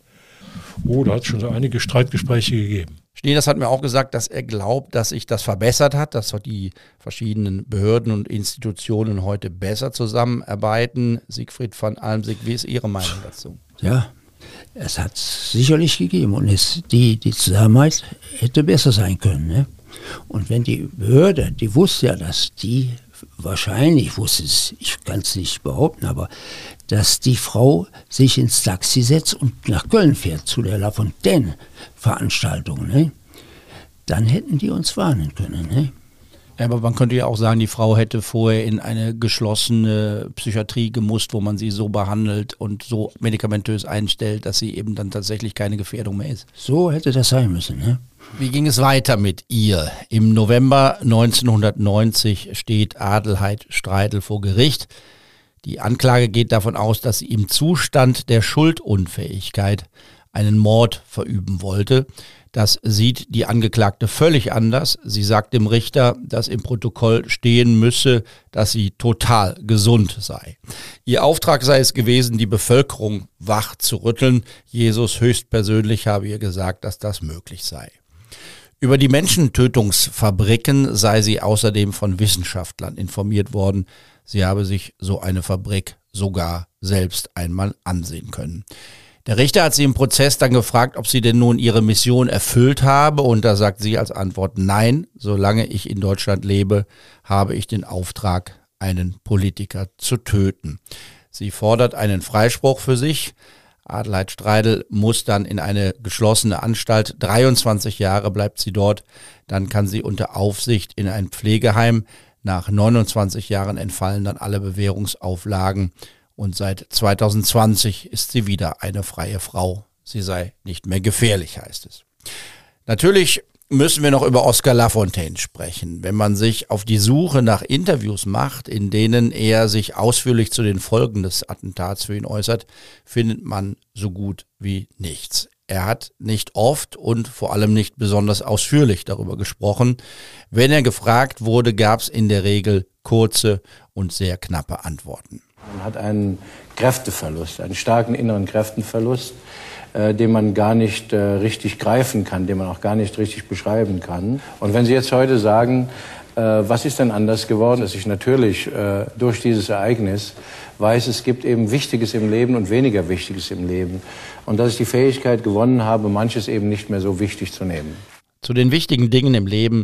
Oh, da hat es schon so einige Streitgespräche gegeben. Schnieders hat mir auch gesagt, dass er glaubt, dass sich das verbessert hat, dass die verschiedenen Behörden und Institutionen heute besser zusammenarbeiten. Siegfried von Almsick, wie ist Ihre Meinung dazu? Ja, es hat es sicherlich gegeben und es, die, die Zusammenarbeit hätte besser sein können. Ne? Und wenn die Behörde, die wusste ja, dass die wahrscheinlich, wusste es, ich kann es nicht behaupten, aber dass die Frau sich ins Taxi setzt und nach Köln fährt zu der La Fontaine-Veranstaltung, ne? Dann hätten die uns warnen können. Ne? Ja, aber man könnte ja auch sagen, die Frau hätte vorher in eine geschlossene Psychiatrie gemusst, wo man sie so behandelt und so medikamentös einstellt, dass sie eben dann tatsächlich keine Gefährdung mehr ist. So hätte das sein müssen. Ne? Wie ging es weiter mit ihr? Im November neunzehnhundertneunzig steht Adelheid Streidel vor Gericht. Die Anklage geht davon aus, dass sie im Zustand der Schuldunfähigkeit einen Mord verüben wollte. Das sieht die Angeklagte völlig anders. Sie sagt dem Richter, dass im Protokoll stehen müsse, dass sie total gesund sei. Ihr Auftrag sei es gewesen, die Bevölkerung wach zu rütteln. Jesus höchstpersönlich habe ihr gesagt, dass das möglich sei. Über die Menschentötungsfabriken sei sie außerdem von Wissenschaftlern informiert worden. Sie habe sich so eine Fabrik sogar selbst einmal ansehen können. Der Richter hat sie im Prozess dann gefragt, ob sie denn nun ihre Mission erfüllt habe, und da sagt sie als Antwort: Nein, solange ich in Deutschland lebe, habe ich den Auftrag, einen Politiker zu töten. Sie fordert einen Freispruch für sich. Adelheid Streidel muss dann in eine geschlossene Anstalt. dreiundzwanzig Jahre bleibt sie dort. Dann kann sie unter Aufsicht in ein Pflegeheim. Nach neunundzwanzig Jahren entfallen dann alle Bewährungsauflagen. Und seit zweitausendzwanzig ist sie wieder eine freie Frau. Sie sei nicht mehr gefährlich, heißt es. Natürlich müssen wir noch über Oscar Lafontaine sprechen. Wenn man sich auf die Suche nach Interviews macht, in denen er sich ausführlich zu den Folgen des Attentats für ihn äußert, findet man so gut wie nichts. Er hat nicht oft und vor allem nicht besonders ausführlich darüber gesprochen. Wenn er gefragt wurde, gab es in der Regel kurze und sehr knappe Antworten. Man hat einen Kräfteverlust, einen starken inneren Kräfteverlust, äh, den man gar nicht äh, richtig greifen kann, den man auch gar nicht richtig beschreiben kann. Und wenn Sie jetzt heute sagen, äh, was ist denn anders geworden, dass ich natürlich äh, durch dieses Ereignis weiß, es gibt eben Wichtiges im Leben und weniger Wichtiges im Leben. Und dass ich die Fähigkeit gewonnen habe, manches eben nicht mehr so wichtig zu nehmen. Zu den wichtigen Dingen im Leben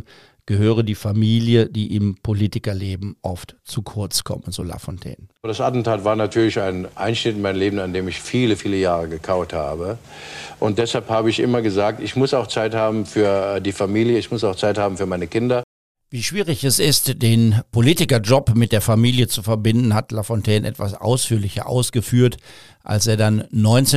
gehöre die Familie, die im Politikerleben oft zu kurz komme, so Lafontaine. Das Attentat war natürlich ein Einschnitt in mein Leben, an dem ich viele, viele Jahre gekaut habe. Und deshalb habe ich immer gesagt, ich muss auch Zeit haben für die Familie, ich muss auch Zeit haben für meine Kinder. Wie schwierig es ist, den Politikerjob mit der Familie zu verbinden, hat Lafontaine etwas ausführlicher ausgeführt, als er dann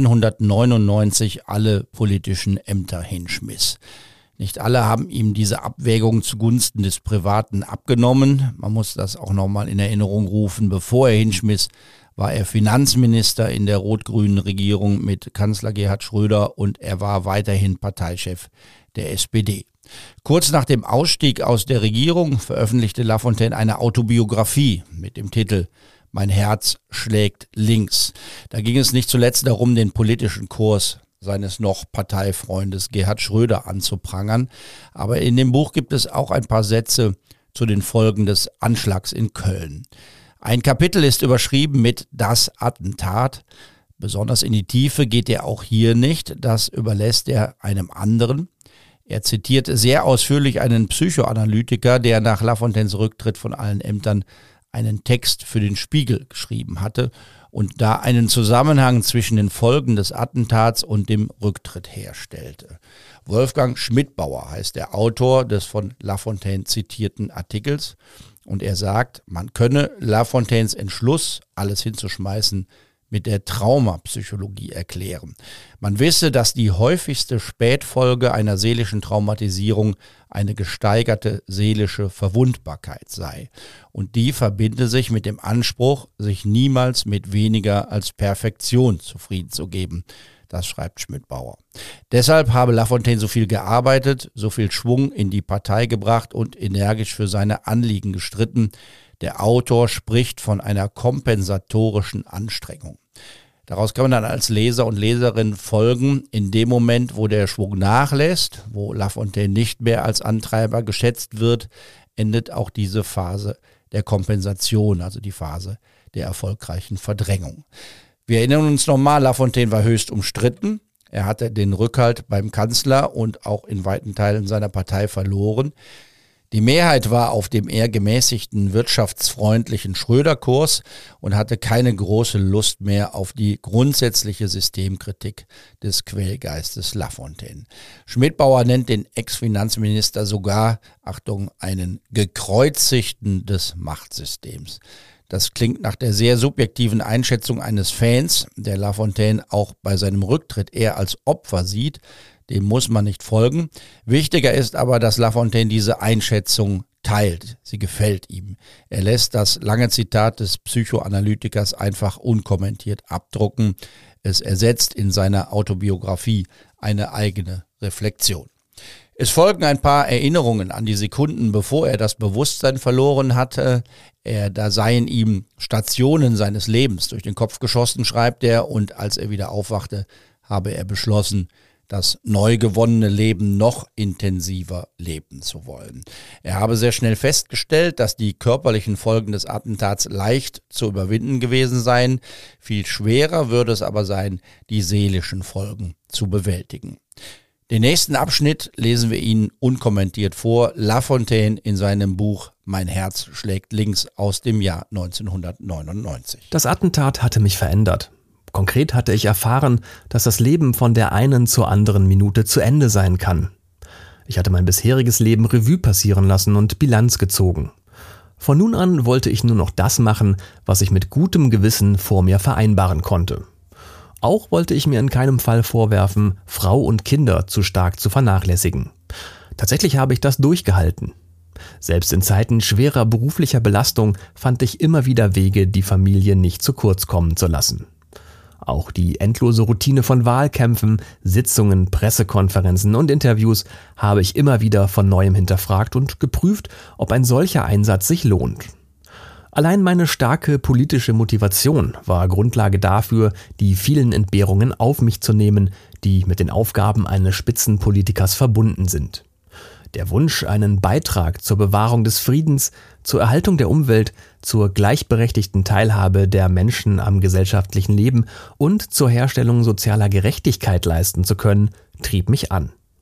neunzehnhundertneunundneunzig alle politischen Ämter hinschmiss. Nicht alle haben ihm diese Abwägung zugunsten des Privaten abgenommen. Man muss das auch nochmal in Erinnerung rufen. Bevor er hinschmiss, war er Finanzminister in der rot-grünen Regierung mit Kanzler Gerhard Schröder und er war weiterhin Parteichef der S P D. Kurz nach dem Ausstieg aus der Regierung veröffentlichte Lafontaine eine Autobiografie mit dem Titel »Mein Herz schlägt links«. Da ging es nicht zuletzt darum, den politischen Kurs seines noch Parteifreundes Gerhard Schröder anzuprangern. Aber in dem Buch gibt es auch ein paar Sätze zu den Folgen des Anschlags in Köln. Ein Kapitel ist überschrieben mit »Das Attentat«. Besonders in die Tiefe geht er auch hier nicht. Das überlässt er einem anderen. Er zitiert sehr ausführlich einen Psychoanalytiker, der nach Lafontaines Rücktritt von allen Ämtern einen Text für den Spiegel geschrieben hatte und da einen Zusammenhang zwischen den Folgen des Attentats und dem Rücktritt herstellte. Wolfgang Schmidbauer heißt der Autor des von Lafontaine zitierten Artikels und er sagt, man könne Lafontaines Entschluss, alles hinzuschmeißen, mit der Traumapsychologie erklären. Man wisse, dass die häufigste Spätfolge einer seelischen Traumatisierung eine gesteigerte seelische Verwundbarkeit sei. Und die verbinde sich mit dem Anspruch, sich niemals mit weniger als Perfektion zufrieden zu geben. Das schreibt Schmidbauer. Deshalb habe Lafontaine so viel gearbeitet, so viel Schwung in die Partei gebracht und energisch für seine Anliegen gestritten. Der Autor spricht von einer kompensatorischen Anstrengung. Daraus kann man dann als Leser und Leserin folgen, in dem Moment, wo der Schwung nachlässt, wo Lafontaine nicht mehr als Antreiber geschätzt wird, endet auch diese Phase der Kompensation, also die Phase der erfolgreichen Verdrängung. Wir erinnern uns nochmal, Lafontaine war höchst umstritten. Er hatte den Rückhalt beim Kanzler und auch in weiten Teilen seiner Partei verloren. Die Mehrheit war auf dem eher gemäßigten, wirtschaftsfreundlichen Schröder-Kurs und hatte keine große Lust mehr auf die grundsätzliche Systemkritik des Quälgeistes Lafontaine. Schmidbauer nennt den Ex-Finanzminister sogar, Achtung, einen Gekreuzigten des Machtsystems. Das klingt nach der sehr subjektiven Einschätzung eines Fans, der Lafontaine auch bei seinem Rücktritt eher als Opfer sieht. Dem muss man nicht folgen. Wichtiger ist aber, dass Lafontaine diese Einschätzung teilt. Sie gefällt ihm. Er lässt das lange Zitat des Psychoanalytikers einfach unkommentiert abdrucken. Es ersetzt in seiner Autobiografie eine eigene Reflexion. Es folgen ein paar Erinnerungen an die Sekunden, bevor er das Bewusstsein verloren hatte. Er, da seien ihm Stationen seines Lebens durch den Kopf geschossen, schreibt er, und als er wieder aufwachte, habe er beschlossen, das neu gewonnene Leben noch intensiver leben zu wollen. Er habe sehr schnell festgestellt, dass die körperlichen Folgen des Attentats leicht zu überwinden gewesen seien. Viel schwerer würde es aber sein, die seelischen Folgen zu bewältigen. Den nächsten Abschnitt lesen wir Ihnen unkommentiert vor. Lafontaine in seinem Buch »Mein Herz schlägt links« aus dem Jahr neunzehnhundertneunundneunzig. Das Attentat hatte mich verändert. Konkret hatte ich erfahren, dass das Leben von der einen zur anderen Minute zu Ende sein kann. Ich hatte mein bisheriges Leben Revue passieren lassen und Bilanz gezogen. Von nun an wollte ich nur noch das machen, was ich mit gutem Gewissen vor mir vereinbaren konnte. Auch wollte ich mir in keinem Fall vorwerfen, Frau und Kinder zu stark zu vernachlässigen. Tatsächlich habe ich das durchgehalten. Selbst in Zeiten schwerer beruflicher Belastung fand ich immer wieder Wege, die Familie nicht zu kurz kommen zu lassen. Auch die endlose Routine von Wahlkämpfen, Sitzungen, Pressekonferenzen und Interviews habe ich immer wieder von Neuem hinterfragt und geprüft, ob ein solcher Einsatz sich lohnt. Allein meine starke politische Motivation war Grundlage dafür, die vielen Entbehrungen auf mich zu nehmen, die mit den Aufgaben eines Spitzenpolitikers verbunden sind. Der Wunsch, einen Beitrag zur Bewahrung des Friedens, zur Erhaltung der Umwelt, zur gleichberechtigten Teilhabe der Menschen am gesellschaftlichen Leben und zur Herstellung sozialer Gerechtigkeit leisten zu können, trieb mich an.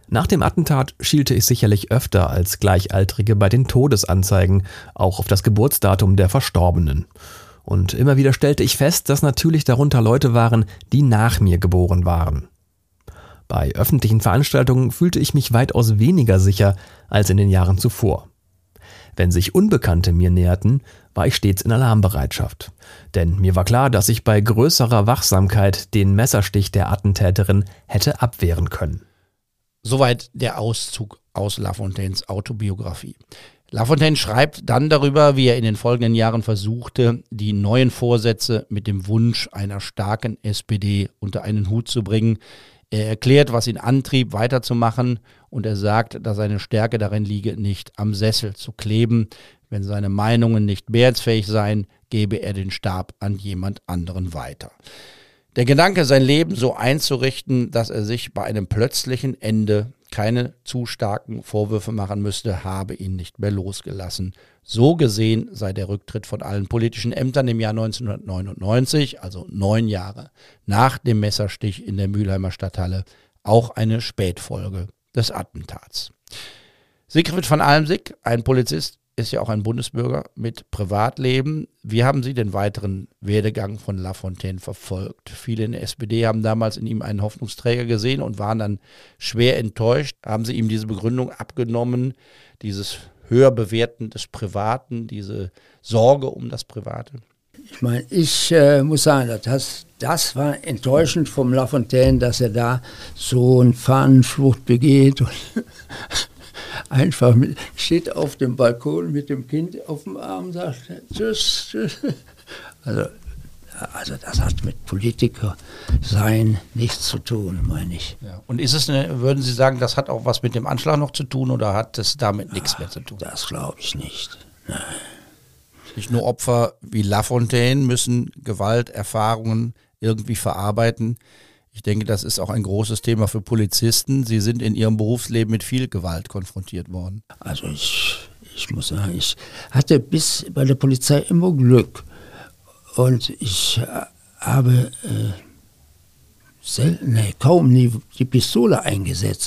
Nach dem Attentat schielte ich sicherlich öfter als Gleichaltrige bei den Todesanzeigen, auch auf das Geburtsdatum der Verstorbenen. Und immer wieder stellte ich fest, dass natürlich darunter Leute waren, die nach mir geboren waren. Bei öffentlichen Veranstaltungen fühlte ich mich weitaus weniger sicher als in den Jahren zuvor. Wenn sich Unbekannte mir näherten, war ich stets in Alarmbereitschaft. Denn mir war klar, dass ich bei größerer Wachsamkeit den Messerstich der Attentäterin hätte abwehren können. Soweit der Auszug aus Lafontaines Autobiografie. Lafontaine schreibt dann darüber, wie er in den folgenden Jahren versuchte, die neuen Vorsätze mit dem Wunsch einer starken S P D unter einen Hut zu bringen. Er erklärt, was ihn antrieb, weiterzumachen, und er sagt, dass seine Stärke darin liege, nicht am Sessel zu kleben. Wenn seine Meinungen nicht mehrheitsfähig seien, gebe er den Stab an jemand anderen weiter. Der Gedanke, sein Leben so einzurichten, dass er sich bei einem plötzlichen Ende keine zu starken Vorwürfe machen müsste, habe ihn nicht mehr losgelassen. So gesehen sei der Rücktritt von allen politischen Ämtern im Jahr neunzehnhundertneunundneunzig, also neun Jahre nach dem Messerstich in der Mülheimer Stadthalle, auch eine Spätfolge des Attentats. Siegfried von Almsick, ein Polizist, ist ja auch ein Bundesbürger mit Privatleben. Wie haben Sie den weiteren Werdegang von Lafontaine verfolgt? Viele in der S P D haben damals in ihm einen Hoffnungsträger gesehen und waren dann schwer enttäuscht. Haben Sie ihm diese Begründung abgenommen, dieses Höherbewerten des Privaten, diese Sorge um das Private? Ich meine, ich äh, muss sagen, das, das war enttäuschend vom Lafontaine, dass er da so eine Fahnenflucht begeht und einfach mit, steht auf dem Balkon mit dem Kind auf dem Arm und sagt tschüss, tschüss. Also, also das hat mit Politiker sein nichts zu tun, meine ich. Ja. Und ist es eine, würden Sie sagen, das hat auch was mit dem Anschlag noch zu tun oder hat es damit nichts mehr zu tun? Das glaube ich nicht. Nein. Nicht nur Opfer wie Lafontaine müssen Gewalterfahrungen irgendwie verarbeiten. Ich denke, das ist auch ein großes Thema für Polizisten. Sie sind in ihrem Berufsleben mit viel Gewalt konfrontiert worden. Also ich, ich muss sagen, ich hatte bis bei der Polizei immer Glück. Und ich habe äh, selten, nee, kaum nie die Pistole eingesetzt.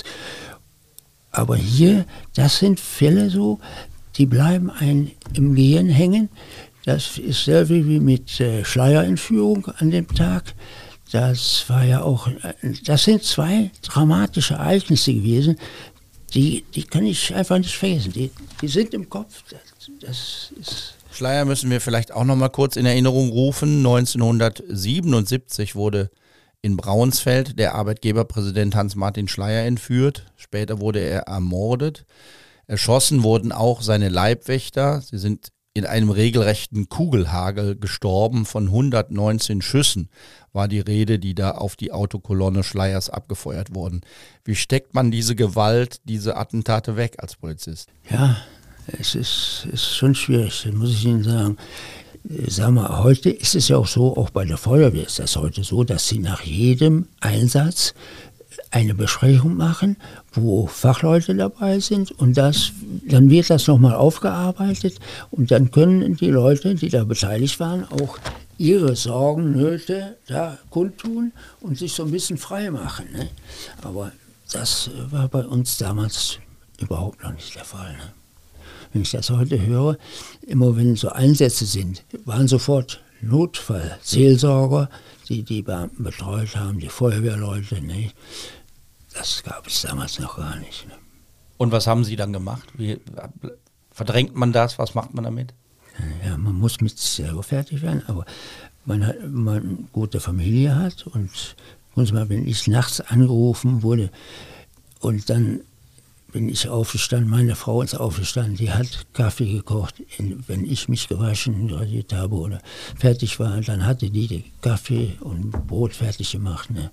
Aber hier, das sind Fälle so, die bleiben einem im Gehirn hängen. Das ist selbe wie mit äh, Schleierentführung an dem Tag. Das war ja auch, das sind zwei dramatische Ereignisse gewesen, die, die kann ich einfach nicht vergessen. Die, die sind im Kopf. Das, das ist Schleier müssen wir vielleicht auch noch mal kurz in Erinnerung rufen. neunzehnhundertsiebenundsiebzig wurde in Braunsfeld der Arbeitgeberpräsident Hans-Martin Schleyer entführt. Später wurde er ermordet. Erschossen wurden auch seine Leibwächter. Sie sind in einem regelrechten Kugelhagel gestorben. Von hundertneunzehn Schüssen war die Rede, die da auf die Autokolonne Schleyers abgefeuert wurden. Wie steckt man diese Gewalt, diese Attentate weg als Polizist? Ja, es ist, ist schon schwierig, das muss ich Ihnen sagen. Sag mal, heute ist es ja auch so, auch bei der Feuerwehr ist das heute so, dass sie nach jedem Einsatz eine Besprechung machen, wo Fachleute dabei sind, und das, dann wird das nochmal aufgearbeitet und dann können die Leute, die da beteiligt waren, auch ihre Sorgen, Nöte da kundtun und sich so ein bisschen frei machen. Ne? Aber das war bei uns damals überhaupt noch nicht der Fall. Ne? Wenn ich das heute höre, immer wenn so Einsätze sind, waren sofort Notfallseelsorger, die die Beamten betreut haben, die Feuerwehrleute. Ne? Das gab es damals noch gar nicht. Ne? Und was haben Sie dann gemacht? Wie verdrängt man das? Was macht man damit? Ja, man muss mit sich selber fertig werden, aber man hat, wenn man eine gute Familie hat, und muss mal, wenn ich nachts angerufen wurde und dann bin ich aufgestanden, meine Frau ist aufgestanden, die hat Kaffee gekocht, wenn ich mich gewaschen rasiert habe oder fertig war, dann hatte die den Kaffee und Brot fertig gemacht. Ne?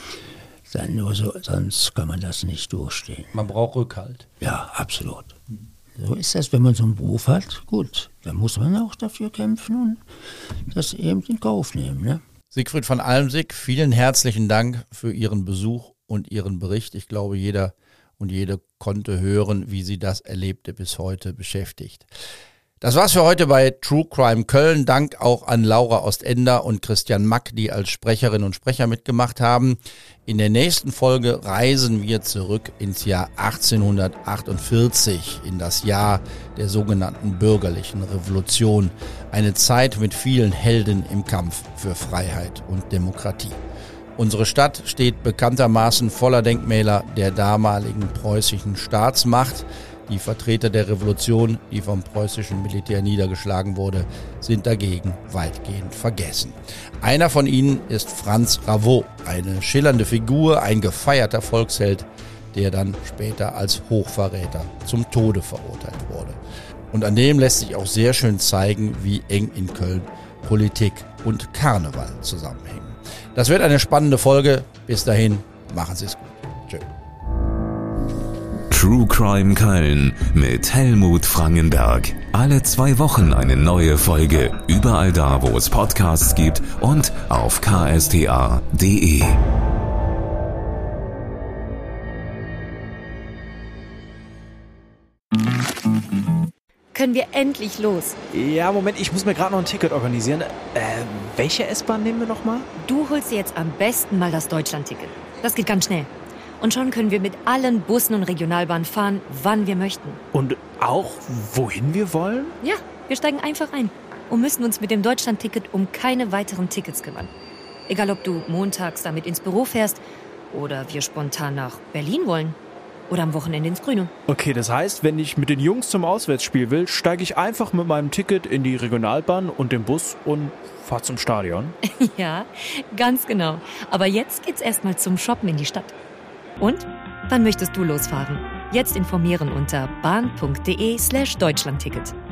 Dann nur so, sonst kann man das nicht durchstehen. Man braucht Rückhalt. Ja, absolut. So ist das, wenn man so einen Beruf hat, gut, dann muss man auch dafür kämpfen und das eben in Kauf nehmen. Ne? Siegfried von Almsick, vielen herzlichen Dank für Ihren Besuch und Ihren Bericht. Ich glaube, jeder und jede konnte hören, wie Sie das Erlebte bis heute beschäftigt. Das war's für heute bei True Crime Köln. Dank auch an Laura Ostender und Christian Mack, die als Sprecherinnen und Sprecher mitgemacht haben. In der nächsten Folge reisen wir zurück ins Jahr achtzehnhundertachtundvierzig, in das Jahr der sogenannten bürgerlichen Revolution. Eine Zeit mit vielen Helden im Kampf für Freiheit und Demokratie. Unsere Stadt steht bekanntermaßen voller Denkmäler der damaligen preußischen Staatsmacht. Die Vertreter der Revolution, die vom preußischen Militär niedergeschlagen wurde, sind dagegen weitgehend vergessen. Einer von ihnen ist Franz Ravot, eine schillernde Figur, ein gefeierter Volksheld, der dann später als Hochverräter zum Tode verurteilt wurde. Und an dem lässt sich auch sehr schön zeigen, wie eng in Köln Politik und Karneval zusammenhängen. Das wird eine spannende Folge. Bis dahin, machen Sie es gut. Tschö. True Crime Köln mit Helmut Frangenberg. Alle zwei Wochen eine neue Folge. Überall da, wo es Podcasts gibt und auf k s t a punkt d e. Können wir endlich los? Ja, Moment, ich muss mir gerade noch ein Ticket organisieren. Äh, welche S-Bahn nehmen wir nochmal? Du holst dir jetzt am besten mal das Deutschland-Ticket. Das geht ganz schnell. Und schon können wir mit allen Bussen und Regionalbahnen fahren, wann wir möchten. Und auch, wohin wir wollen? Ja, wir steigen einfach ein und müssen uns mit dem Deutschland-Ticket um keine weiteren Tickets kümmern. Egal, ob du montags damit ins Büro fährst oder wir spontan nach Berlin wollen oder am Wochenende ins Grüne. Okay, das heißt, wenn ich mit den Jungs zum Auswärtsspiel will, steige ich einfach mit meinem Ticket in die Regionalbahn und den Bus und fahre zum Stadion? Ja, ganz genau. Aber jetzt geht's erstmal zum Shoppen in die Stadt. Und? Wann möchtest du losfahren? Jetzt informieren unter bahn punkt d e slash Deutschlandticket.